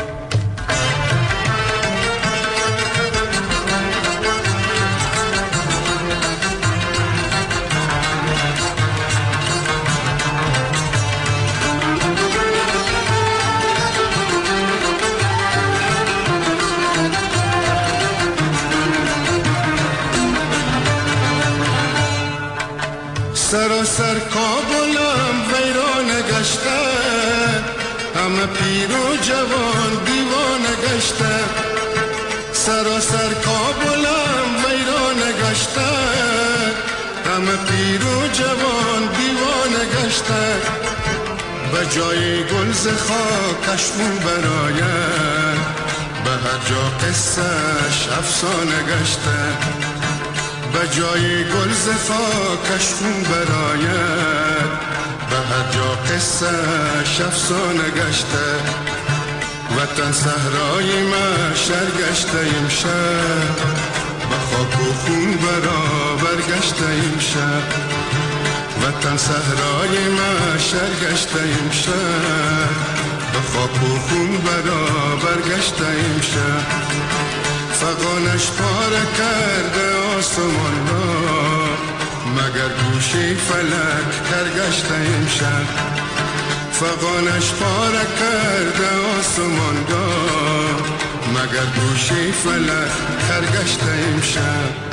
سراسر کابلم ویران گشته، همه پیر و جوان دیوانه گشته. سراسر کابلم ویران گشته، همه پیر و جوان دیوانه گشته. به جای گل ز خاکش مو براید، به هر جا قصهش افسانه گشته. به جای گل ز خاکش خون براید، به هر جا قصه‌اش افسانه گشته. وطن صحرای محشر گشته امشب، به خاک و خون برابر گشته امشب. وطن صحرای محشر گشته امشب، به خاک و خون برابر گشته امشب. فغانش پاره کرده آسمان را، مگر گوشه فلک کرگشته امشب. فغانش پاره کرده آسمان را، مگر گوشه فلک کرگشته امشب.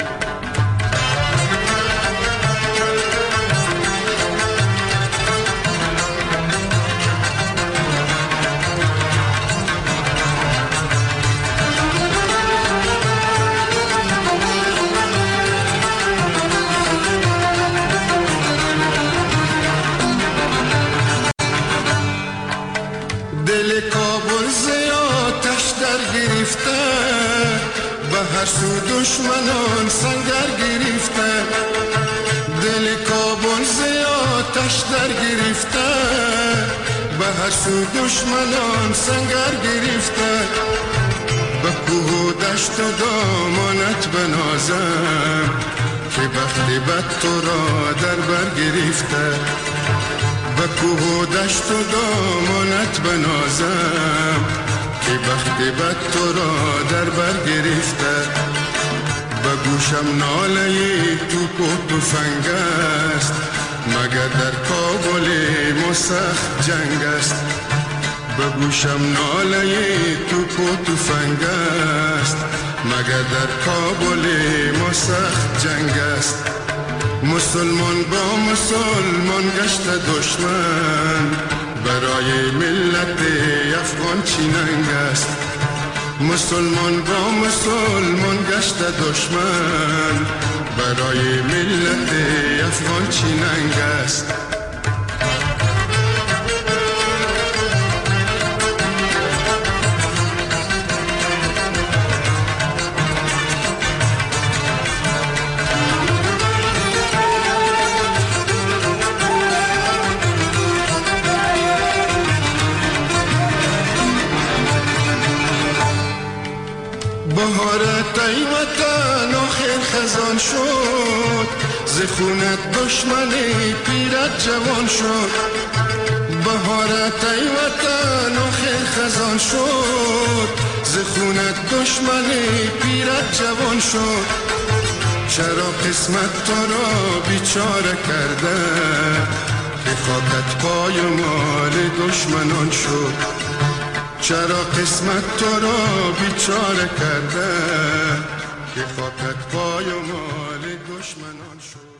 سو دشمنان سنگر گرفته، دل کابل زیادش در گرفته. به هر سو دشمنان سنگر گرفته، به کوه و دشت و دامانت بنازم، که بخت بد تو را در بر گرفته. به کوه و دشت و دامانت بنازم، که بخت بد تو را در بر گرفته. به گوشم ناله توپ و تفنگ است، مگر در کابل ما سخت جنگ است. به گوشم ناله توپ و تفنگ است، مگر در کابل ما سخت جنگ است. مسلمان با مسلمان گشته دشمن، برای ملت افغان چی ننگ است. مسلمان با مسلمان گشت دشمن، برای ملت افغان چی ننگ است. بهارت ای وطن آخر خزان شد، ز خونت دشمنی پیرت جوان شد. بهارت ای وطن آخر خزان شد، ز خونت دشمنی پیرت جوان شد. چرا قسمت تو را بیچاره کرده که خاکت پای مال دشمنان شد. چرا قسمت تو را بیچاره کرده که خاکت پای مال دشمنان شد.